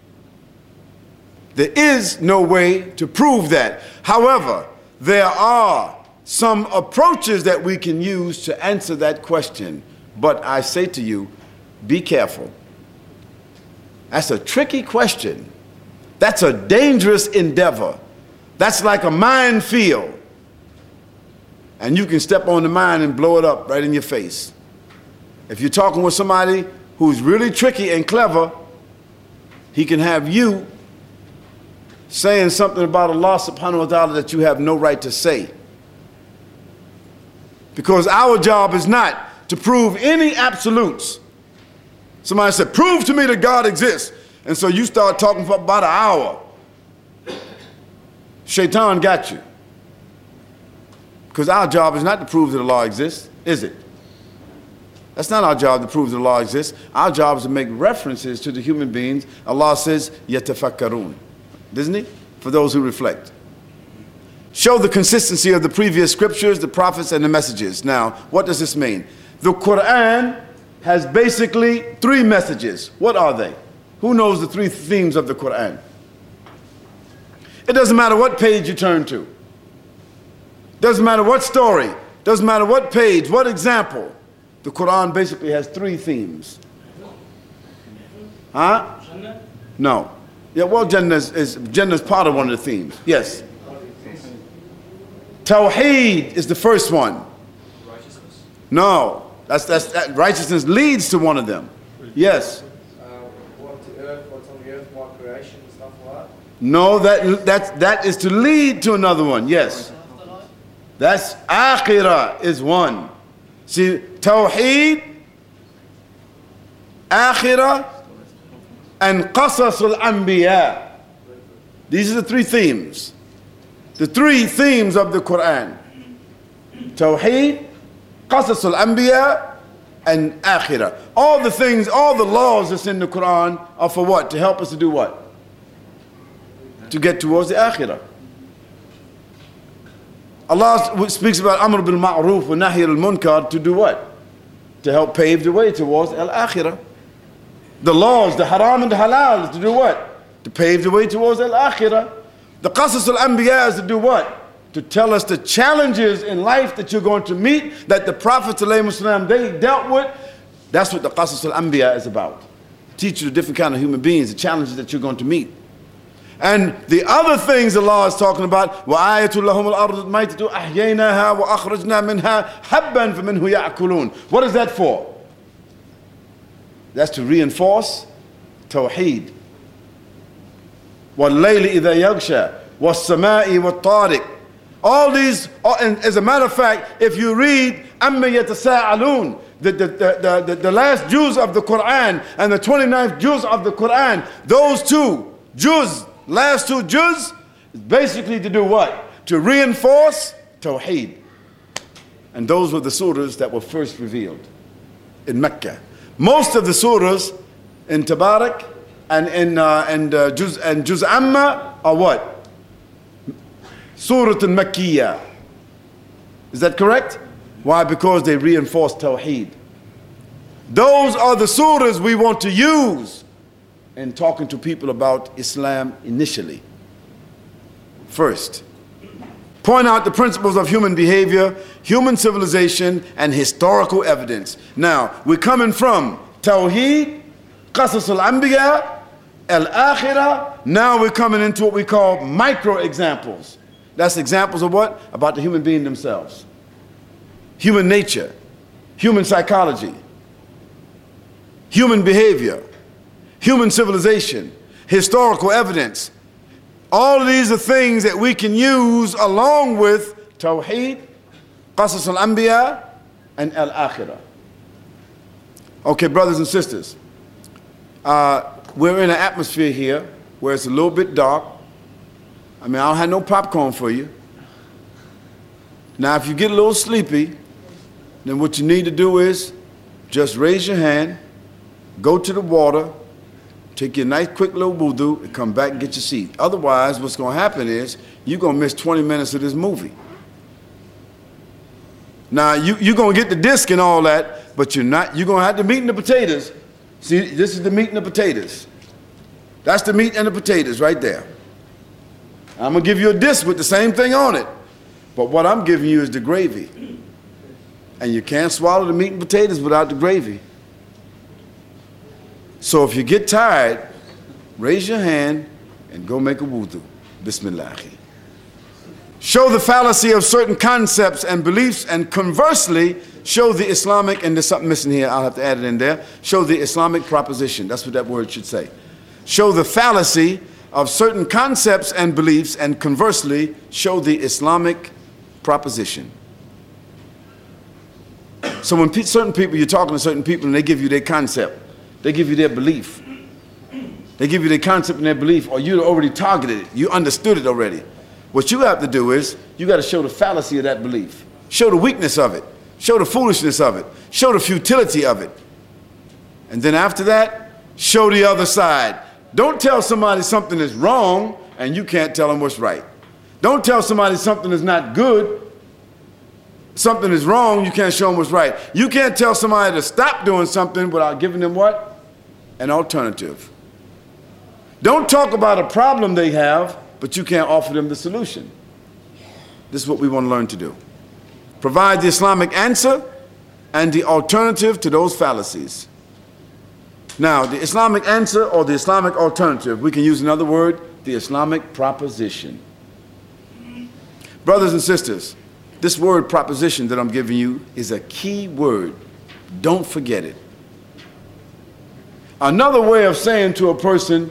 A: There is no way to prove that. However, there are some approaches that we can use to answer that question. But I say to you, be careful. That's a tricky question. That's a dangerous endeavor. That's like a minefield. And you can step on the mine and blow it up right in your face. If you're talking with somebody who's really tricky and clever, he can have you saying something about Allah subhanahu wa ta'ala that you have no right to say. Because our job is not to prove any absolutes. Somebody said, prove to me that God exists. And so you start talking for about an hour. Shaitan got you. Because our job is not to prove that Allah exists, is it? That's not our job to prove that Allah exists. Our job is to make references to the human beings. Allah says, yatafakkarun. Doesn't He? For those who reflect. Show the consistency of the previous scriptures, the prophets, and the messages. Now, what does this mean? The Quran has basically 3 messages. What are they? Who knows the 3 themes of the Quran? It doesn't matter what page you turn to. Doesn't matter what story. Doesn't matter what page, what example. The Quran basically has 3 themes. Huh? No. Yeah, well, Jannah is part of one of the themes. Yes. Tawheed is the first one.
C: Righteousness?
A: No. That righteousness leads to one of them. Yes.
B: What's on the earth, my creation, and stuff like that.
A: No, that is to lead to another one. Yes. That's akhirah is one. See, Tawheed, akhirah, and qasasul anbiya. These are the 3 themes. The 3 themes of the Quran. Tawheed, qasasul anbiya, and akhirah. All the things, all the laws that's in the Quran are for what? To help us to do what? To get towards the akhirah. Allah speaks about Amr bil Ma'ruf wa Nahy al Munkar to do what? To help pave the way towards Al-Akhirah. The laws, the haram and the halal is to do what? To pave the way towards Al-Akhirah. The Qasas al-Anbiya is to do what? To tell us the challenges in life that you're going to meet, that the Prophet ﷺ, they dealt with. That's what the Qasas al-Anbiya is about. Teach you the different kind of human beings, the challenges that you're going to meet. And the other things Allah is talking about, وَآيَةٌ لَهُمُ الْأَرْضُ الْمَيْتَةُ أَحْيَيْنَاهَا وَأَخْرَجْنَا مِنْهَا حَبًّا فَمِنْهُ يَأْكُلُونَ. What is that for? That's to reinforce Tawheed. وَاللَّيْلِ إِذَا يَغْشَى وَالسَّمَاءِ وَالطَّارِقِ. All these, and as a matter of fact, if you read أَمَّ يَتَسَاءَلُونَ, the last juz of the Quran and the 29th juz of the Quran, those two juz, last two juz, is basically to do what? To reinforce Tawheed. And those were the surahs that were first revealed in Mecca. Most of the surahs in Tabarak and Juz Amma are what? Surah al-Makkiyah. Is that correct? Why? Because they reinforce Tawheed. Those are the surahs we want to use in talking to people about Islam initially. First, point out the principles of human behavior, human civilization, and historical evidence. Now, we're coming from Tawheed, Qasas al-Anbiya, Al-Akhirah. Now we're coming into what we call micro examples. That's examples of what? About the human being themselves. Human nature, human psychology, human behavior, human civilization, historical evidence. All of these are things that we can use along with Tawheed, Qasas al-Anbiya, and Al-Akhirah. Okay, brothers and sisters, we're in an atmosphere here where it's a little bit dark. I mean, I don't have no popcorn for you. Now, if you get a little sleepy, then what you need to do is just raise your hand, go to the water, take your nice quick little wudu, and come back and get your seat. Otherwise, what's going to happen is you're going to miss 20 minutes of this movie. Now, you're going to get the disc and all that, but you're going to have the meat and the potatoes. See, this is the meat and the potatoes. That's the meat and the potatoes right there. I'm going to give you a disc with the same thing on it. But what I'm giving you is the gravy. And you can't swallow the meat and potatoes without the gravy. So if you get tired, raise your hand and go make a wudu. Bismillah. Show the fallacy of certain concepts and beliefs, and conversely, show the Islamic, and there's something missing here, I'll have to add it in there, show the Islamic proposition. That's what that word should say. Show the fallacy of certain concepts and beliefs, and conversely, show the Islamic proposition. So when certain people, you're talking to certain people and they give you their concept, they give you their belief, they give you their concept and their belief, or you already targeted it, you understood it already. What you have to do is, you got to show the fallacy of that belief, show the weakness of it, show the foolishness of it, show the futility of it. And then after that, show the other side. Don't tell somebody something is wrong and you can't tell them what's right. Don't tell somebody something is not good, something is wrong, you can't show them what's right. You can't tell somebody to stop doing something without giving them what? An alternative. Don't talk about a problem they have, but you can't offer them the solution. This is what we want to learn to do. Provide the Islamic answer and the alternative to those fallacies. Now, the Islamic answer or the Islamic alternative, we can use another word, the Islamic proposition. Brothers and sisters, this word proposition that I'm giving you is a key word. Don't forget it. Another way of saying to a person,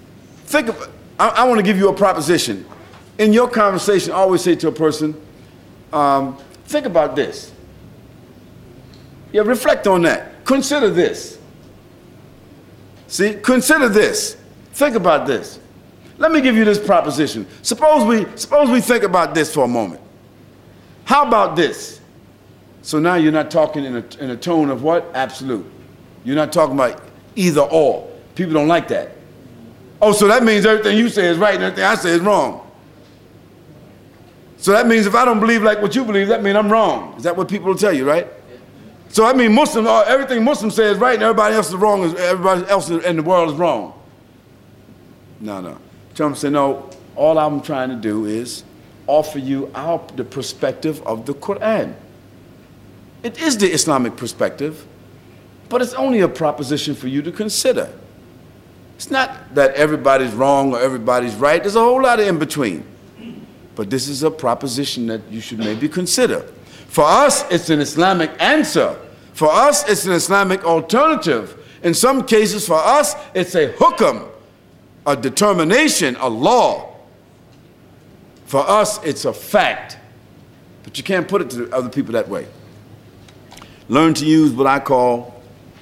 A: I want to give you a proposition. In your conversation, always say to a person, think about this. Yeah, reflect on that. Consider this. See, consider this. Think about this. Let me give you this proposition. Suppose we think about this for a moment. How about this? So now you're not talking in a tone of what? Absolute. You're not talking about either or. People don't like that. Oh, so that means everything you say is right and everything I say is wrong. So that means if I don't believe like what you believe, that means I'm wrong. Is that what people will tell you, right? So I mean, everything Muslims say is right and everybody else is wrong, everybody else in the world is wrong. No. Trump said, no, all I'm trying to do is offer you the perspective of the Quran. It is the Islamic perspective, but it's only a proposition for you to consider. It's not that everybody's wrong or everybody's right. There's a whole lot of in between. But this is a proposition that you should maybe consider. For us, it's an Islamic answer. For us, it's an Islamic alternative. In some cases, for us, it's a hukam, a determination, a law. For us, it's a fact. But you can't put it to other people that way. Learn to use what I call,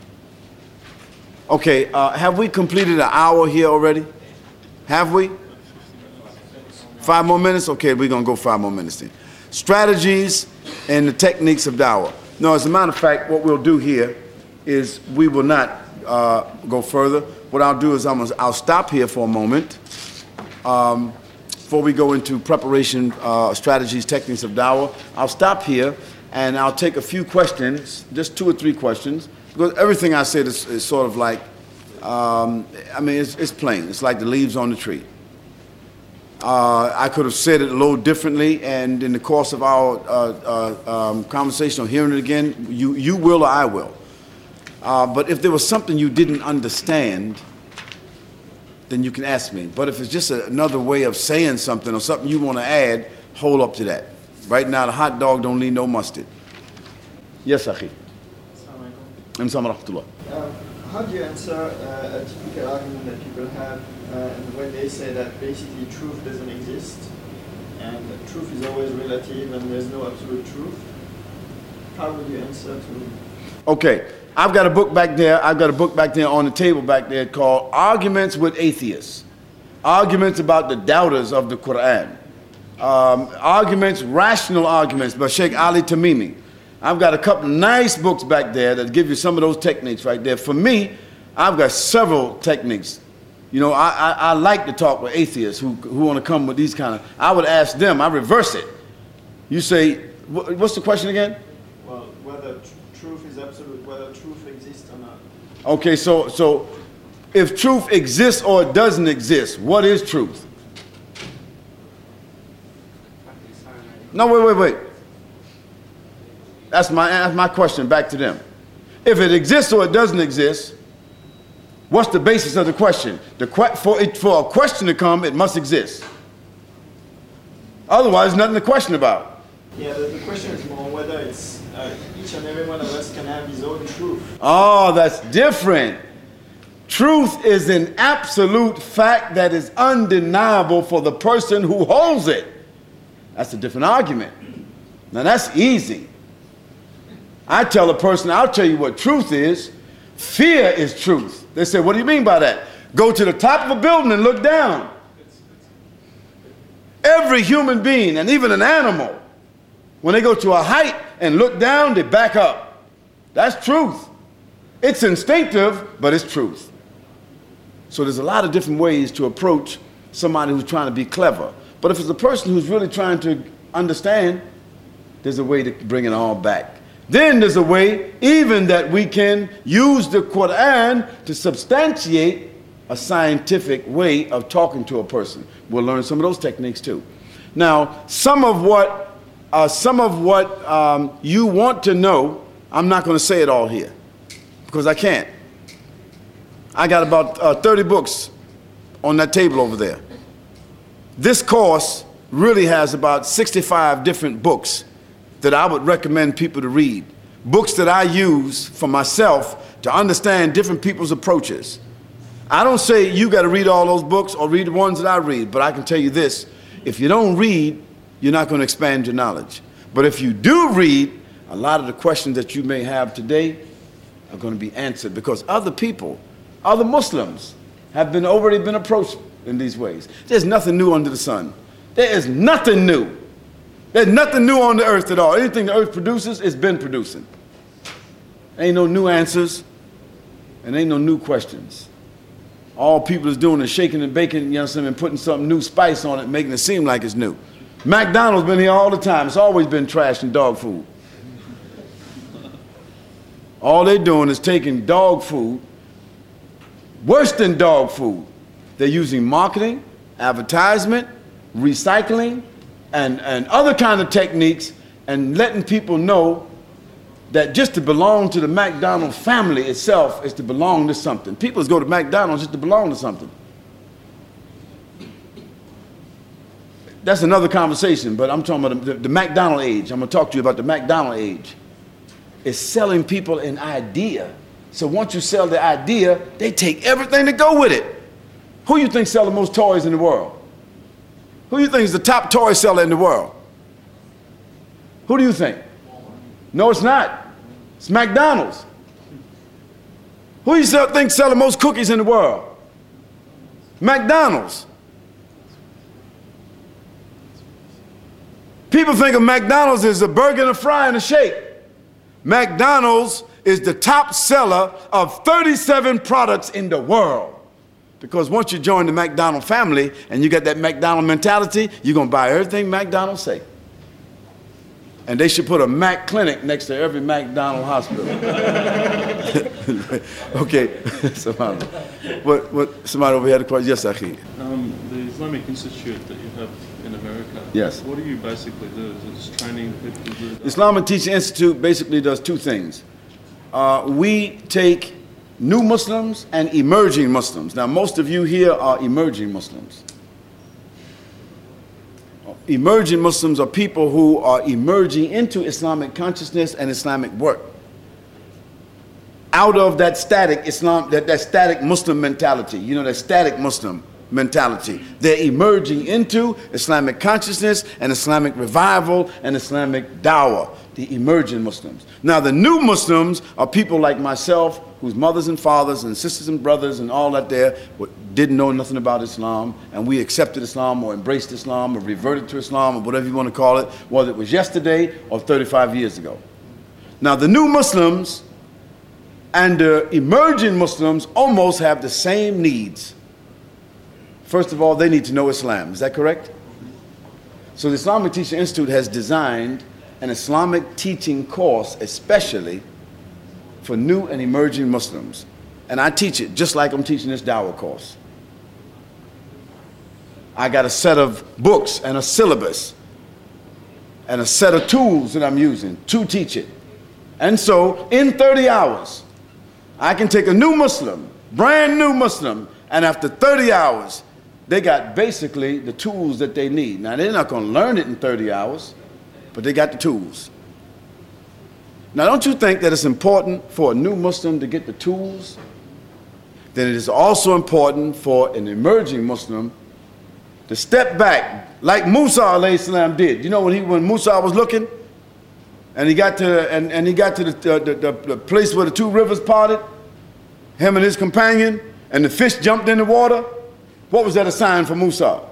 A: okay, have we completed an hour here already? Have we? 5 more minutes? Okay, we're going to go 5 more minutes then. Strategies and the techniques of dawah. No, as a matter of fact, what we'll do here is we will not go further. What I'll do is I'll stop here for a moment before we go into preparation, strategies, techniques of dawah. I'll stop here and I'll take a few questions, just 2 or 3 questions, because everything I said is sort of like, I mean, it's plain. It's like the leaves on the tree. I could have said it a little differently, and in the course of our conversation or hearing it again, you will or I will. But if there was something you didn't understand, then you can ask me. But if it's just another way of saying something or something you want to add, hold up to that. Right now, the hot dog don't need no mustard. Yes, Akhi. Assalamu alaikum.
D: How do you answer a typical argument that people have when they say that basically truth doesn't exist and truth is always relative and there's no absolute truth? How would you answer to?
A: Okay, I've got a book back there. I've got a book back there on the table back there called Arguments with Atheists. Arguments about the doubters of the Quran. Arguments, rational arguments by Sheikh Ali Tamimi. I've got a couple nice books back there that give you some of those techniques right there. For me, I've got several techniques. You know, I like to talk with atheists who want to come with these kind of, I would ask them, I reverse it. You say, what's the question again?
D: Well, whether truth is absolute, whether truth exists or not.
A: Okay, so if truth exists or it doesn't exist, what is truth? No, wait. That's my question back to them. If it exists or it doesn't exist, what's the basis of the question? For a question to come, it must exist. Otherwise, nothing to question about.
D: Yeah, the question is more whether it's each and every one of us can have his own truth.
A: Oh, that's different. Truth is an absolute fact that is undeniable for the person who holds it. That's a different argument. Now that's easy. I tell a person, I'll tell you what truth is. Fear is truth. They say, what do you mean by that? Go to the top of a building and look down. Every human being, and even an animal, when they go to a height and look down, they back up. That's truth. It's instinctive, but it's truth. So there's a lot of different ways to approach somebody who's trying to be clever. But if it's a person who's really trying to understand, there's a way to bring it all back. Then there's a way even that we can use the Quran to substantiate a scientific way of talking to a person. We'll learn some of those techniques too. Now, some of what you want to know, I'm not going to say it all here because I can't. I got about 30 books on that table over there. This course really has about 65 different books that I would recommend people to read. Books that I use for myself to understand different people's approaches. I don't say you got to read all those books or read the ones that I read, but I can tell you this, if you don't read, you're not going to expand your knowledge. But if you do read, a lot of the questions that you may have today are going to be answered because other people, other Muslims have already been approached in these ways. There's nothing new under the sun. There is nothing new. There's nothing new on the earth at all. Anything the earth produces, it's been producing. Ain't no new answers and ain't no new questions. All people is doing is shaking and baking, you know what I'm saying, and putting some new spice on it, making it seem like it's new. McDonald's been here all the time. It's always been trash and dog food. All they're doing is taking dog food, worse than dog food. They're using marketing, advertisement, recycling, and other kind of techniques, and letting people know that just to belong to the McDonald's family itself is to belong to something. People go to McDonald's just to belong to something. That's another conversation, but I'm talking about the McDonald age. I'm going to talk to you about the McDonald age. It's selling people an idea. So once you sell the idea, they take everything to go with it. Who you think sells the most toys in the world? Who do you think is the top toy seller in the world? Who do you think? No, it's not. It's McDonald's. Who do you think sells the most cookies in the world? McDonald's. People think of McDonald's as a burger and a fry and a shake. McDonald's is the top seller of 37 products in the world. Because once you join the McDonald family and you got that McDonald mentality, you're going to buy everything McDonald's say. And they should put a Mac clinic next to every McDonald hospital. Okay, somebody over here had a question. Yes, Akhi.
E: The Islamic Institute that you have in America.
A: Yes.
E: What do you basically do? Is it just training people to do that?
A: Islamic Teaching Institute basically does two things. We take new Muslims and emerging Muslims. Now, most of you here are emerging Muslims. Emerging Muslims are people who are emerging into Islamic consciousness and Islamic work. Out of that static Islam, that static Muslim mentality, you know, that static Muslim mentality. They're emerging into Islamic consciousness and Islamic revival and Islamic dawah, the emerging Muslims. Now, the new Muslims are people like myself, whose mothers and fathers and sisters and brothers and all that there didn't know nothing about Islam, and we accepted Islam or embraced Islam or reverted to Islam or whatever you want to call it, whether it was yesterday or 35 years ago. Now, the new Muslims and the emerging Muslims almost have the same needs. First of all, they need to know Islam. Is that correct? So the Islamic Teaching Institute has designed an Islamic teaching course especially for new and emerging Muslims. And I teach it just like I'm teaching this Dawah course. I got a set of books and a syllabus and a set of tools that I'm using to teach it. And so in 30 hours, I can take a new Muslim, brand new Muslim, and after 30 hours, they got basically the tools that they need. Now, they're not going to learn it in 30 hours, but they got the tools. Now, don't you think that it's important for a new Muslim to get the tools? Then it is also important for an emerging Muslim to step back, like Musa alayhi salam did. You know, when Musa was looking, and he got to the place where the two rivers parted, him and his companion, and the fish jumped in the water. What was that a sign for Musa?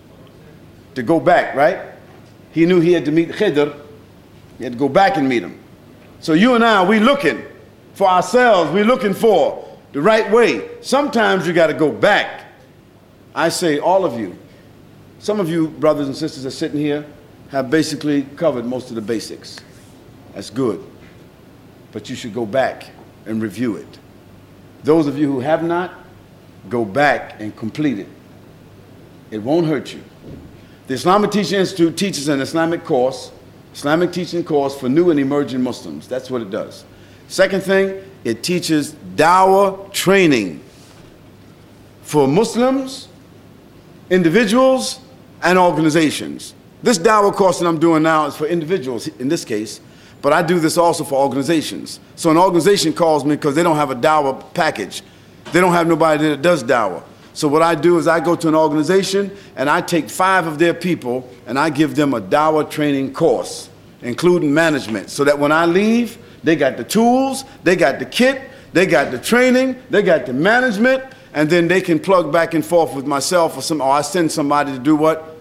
A: To go back, right? He knew he had to meet Khidr. He had to go back and meet him. So you and I, we looking for ourselves. We're looking for the right way. Sometimes you got to go back. I say all of you, some of you brothers and sisters that are sitting here have basically covered most of the basics. That's good. But you should go back and review it. Those of you who have not, go back and complete it. It won't hurt you. The Islamic Teaching Institute teaches an Islamic course, Islamic teaching course for new and emerging Muslims. That's what it does. Second thing, it teaches dawah training for Muslims, individuals, and organizations. This dawah course that I'm doing now is for individuals in this case, but I do this also for organizations. So an organization calls me because they don't have a dawah package. They don't have nobody that does dawah. So what I do is I go to an organization and I take 5 of their people and I give them a dawah training course, including management, so that when I leave, they got the tools, they got the kit, they got the training, they got the management, and then they can plug back and forth with myself or I send somebody to do what?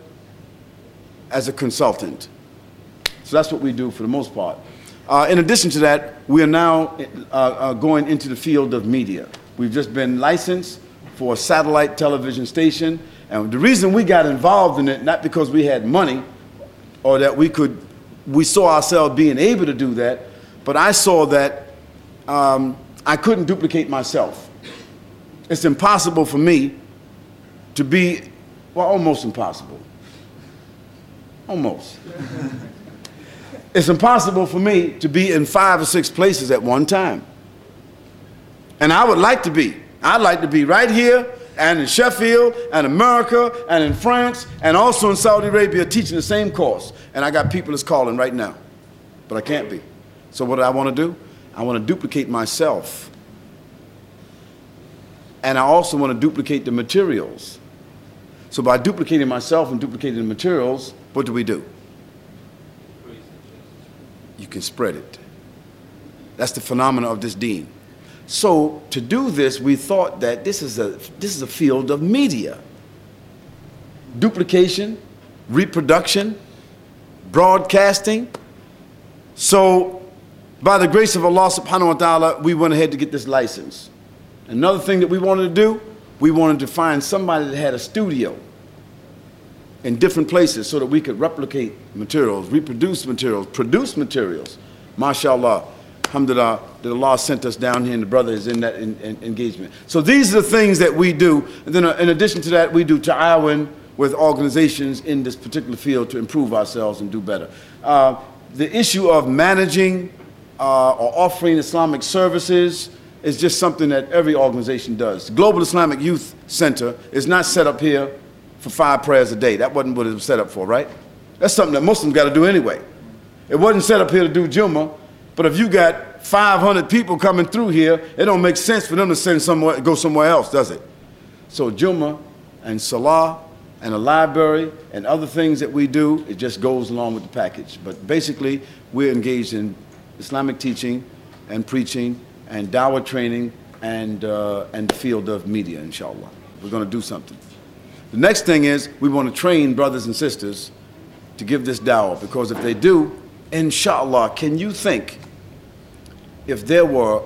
A: As a consultant. So that's what we do for the most part. In addition to that, we are now going into the field of media. We've just been licensed for a satellite television station. And the reason we got involved in it, not because we had money, or that we saw ourselves being able to do that, but I saw that I couldn't duplicate myself. It's impossible for me to be, well, almost impossible. Almost. It's impossible for me to be in 5 or 6 places at one time. And I would like to be. I'd like to be right here and in Sheffield and America and in France and also in Saudi Arabia teaching the same course. And I got people that's calling right now, but I can't be. So what do I want to do? I want to duplicate myself. And I also want to duplicate the materials. So by duplicating myself and duplicating the materials, what do? You can spread it. That's the phenomena of this deen. So to do this, we thought that this is a field of media. Duplication, reproduction, broadcasting. So by the grace of Allah subhanahu wa ta'ala, we went ahead to get this license. Another thing that we wanted to do, we wanted to find somebody that had a studio in different places so that we could replicate materials, reproduce materials, produce materials. MashaAllah, alhamdulillah, that Allah sent us down here and the brother is in that engagement. So these are the things that we do. And then in addition to that, we do ta'awun with organizations in this particular field to improve ourselves and do better. The issue of managing or offering Islamic services is just something that every organization does. Global Islamic Youth Center is not set up here for 5 prayers a day. That wasn't what it was set up for, right? That's something that Muslims got to do anyway. It wasn't set up here to do Jummah, but if you got 500 people coming through here, it don't make sense for them to go somewhere else, does it? So Jummah and Salah and a library and other things that we do, it just goes along with the package. But basically, we're engaged in Islamic teaching and preaching and dawah training and the field of media, inshallah. We're going to do something. The next thing is we want to train brothers and sisters to give this dawah, because if they do, inshallah, can you think if there were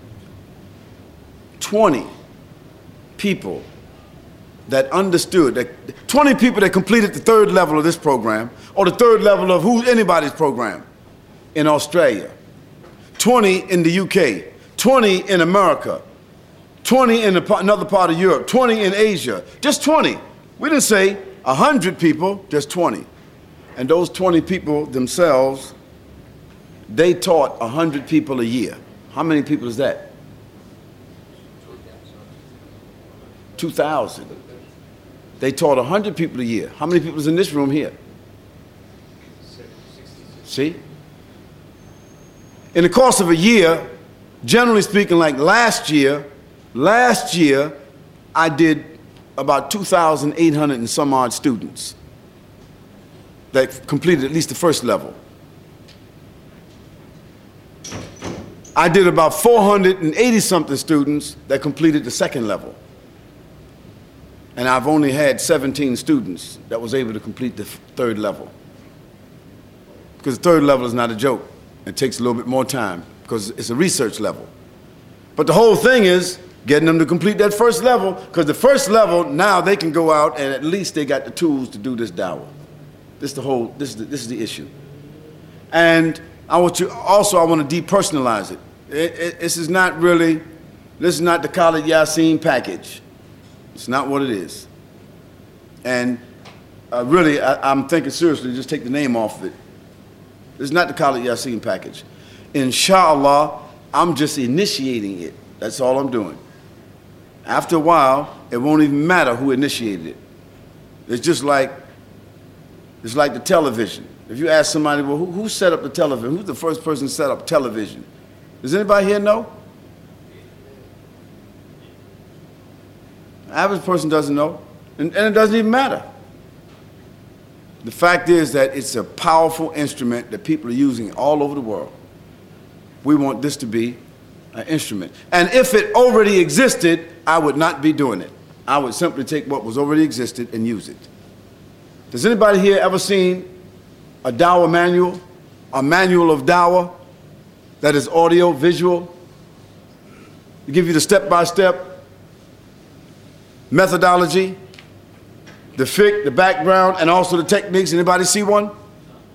A: 20 people that understood, that 20 people that completed the 3rd level of this program, or the 3rd level of anybody's program in Australia, 20 in the UK, 20 in America, 20 in another part of Europe, 20 in Asia, just 20. We didn't say 100 people, just 20. And those 20 people themselves, they taught 100 people a year. How many people is that? 2,000. They taught 100 people a year. How many people is in this room here? See? In the course of a year, generally speaking, like last year, I did about 2,800 and some odd students that completed at least the 1st level. I did about 480-something students that completed the 2nd level. And I've only had 17 students that was able to complete the 3rd level. Because the 3rd level is not a joke. It takes a little bit more time because it's a research level. But the whole thing is getting them to complete that 1st level, because the 1st level, now they can go out and at least they got the tools to do this dawah. This is the issue. And I want to depersonalize it. This is not the Khalid Yasin package. It's not what it is. And really, I'm thinking seriously, just take the name off of it. It's not the Khalid Yasin package. Inshallah, I'm just initiating it. That's all I'm doing. After a while, it won't even matter who initiated it. It's just like the television. If you ask somebody, well, who set up the television? Who's the first person to set up television? Does anybody here know? The average person doesn't know, and it doesn't even matter. The fact is that it's a powerful instrument that people are using all over the world. We want this to be an instrument. And if it already existed, I would not be doing it. I would simply take what was already existed and use it. Does anybody here ever seen a dawah manual, a manual of dawah that is audio, visual? They give you the step-by-step methodology, the fiqh, the background, and also the techniques. Anybody see one?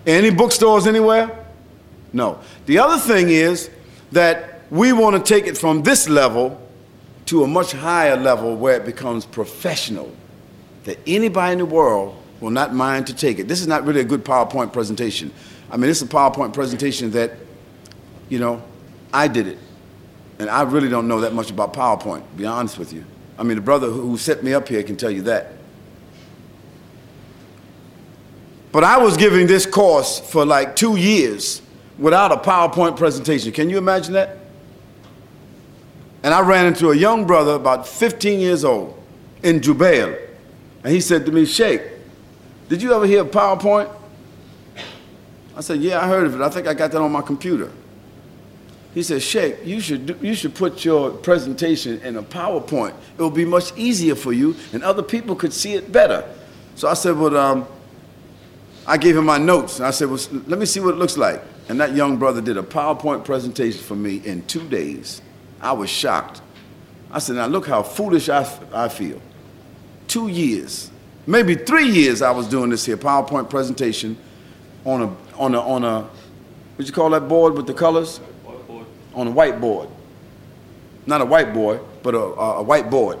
A: Any bookstores anywhere? No. The other thing is that we want to take it from this level to a much higher level where it becomes professional, that anybody in the world will not mind to take it. This is not really a good PowerPoint presentation. I mean, this is a PowerPoint presentation that, you know, I did it. And I really don't know that much about PowerPoint, to be honest with you. I mean, the brother who set me up here can tell you that. But I was giving this course for like 2 years without a PowerPoint presentation. Can you imagine that? And I ran into a young brother about 15 years old in Jubail. And he said to me, Sheikh, did you ever hear of PowerPoint? I said, yeah, I heard of it. I think I got that on my computer. He said, Sheikh, you should put your presentation in a PowerPoint. It will be much easier for you and other people could see it better. So I said, well, I gave him my notes. And I said, well, let me see what it looks like. And that young brother did a PowerPoint presentation for me in 2 days. I was shocked. I said, now look how foolish I feel. 2 years, maybe 3 years I was doing this here, PowerPoint presentation on a what you call that board with the colors?
E: Whiteboard.
A: On a whiteboard. Not a whiteboard, but a whiteboard.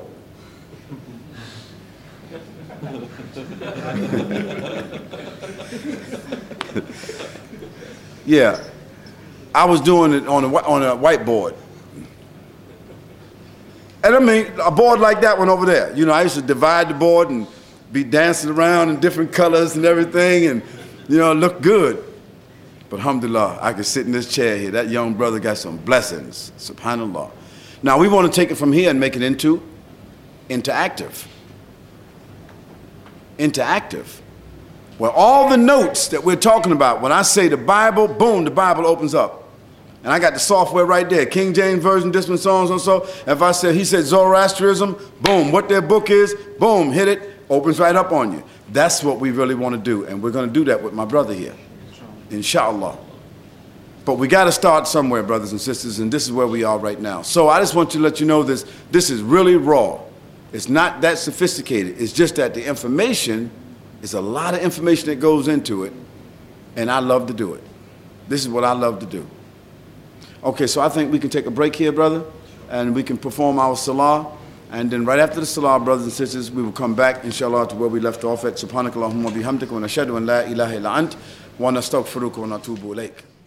A: Yeah, I was doing it on a whiteboard. And I mean, a board like that one over there. You know, I used to divide the board and be dancing around in different colors and everything and, you know, look good. But alhamdulillah, I could sit in this chair here. That young brother got some blessings, subhanallah. Now, we want to take it from here and make it into interactive. Interactive. Where all the notes that we're talking about, when I say the Bible, boom, the Bible opens up. And I got the software right there, King James Version, this one, so on and so. If I said, he said Zoroastrianism, boom, what their book is, boom, hit it, opens right up on you. That's what we really want to do. And we're going to do that with my brother here, inshallah. But we got to start somewhere, brothers and sisters, and this is where we are right now. So I just want to let you know this is really raw. It's not that sophisticated. It's just that the information, is a lot of information that goes into it, and I love to do it. This is what I love to do. Okay, so I think we can take a break here, brother, and we can perform our salah. And then right after the salah, brothers and sisters, we will come back, inshallah, to where we left off at. Subhanakallahumma bihamdika wa nashhadu an la ilaha illa ant wa nastaghfiruka wa natubu ilayk.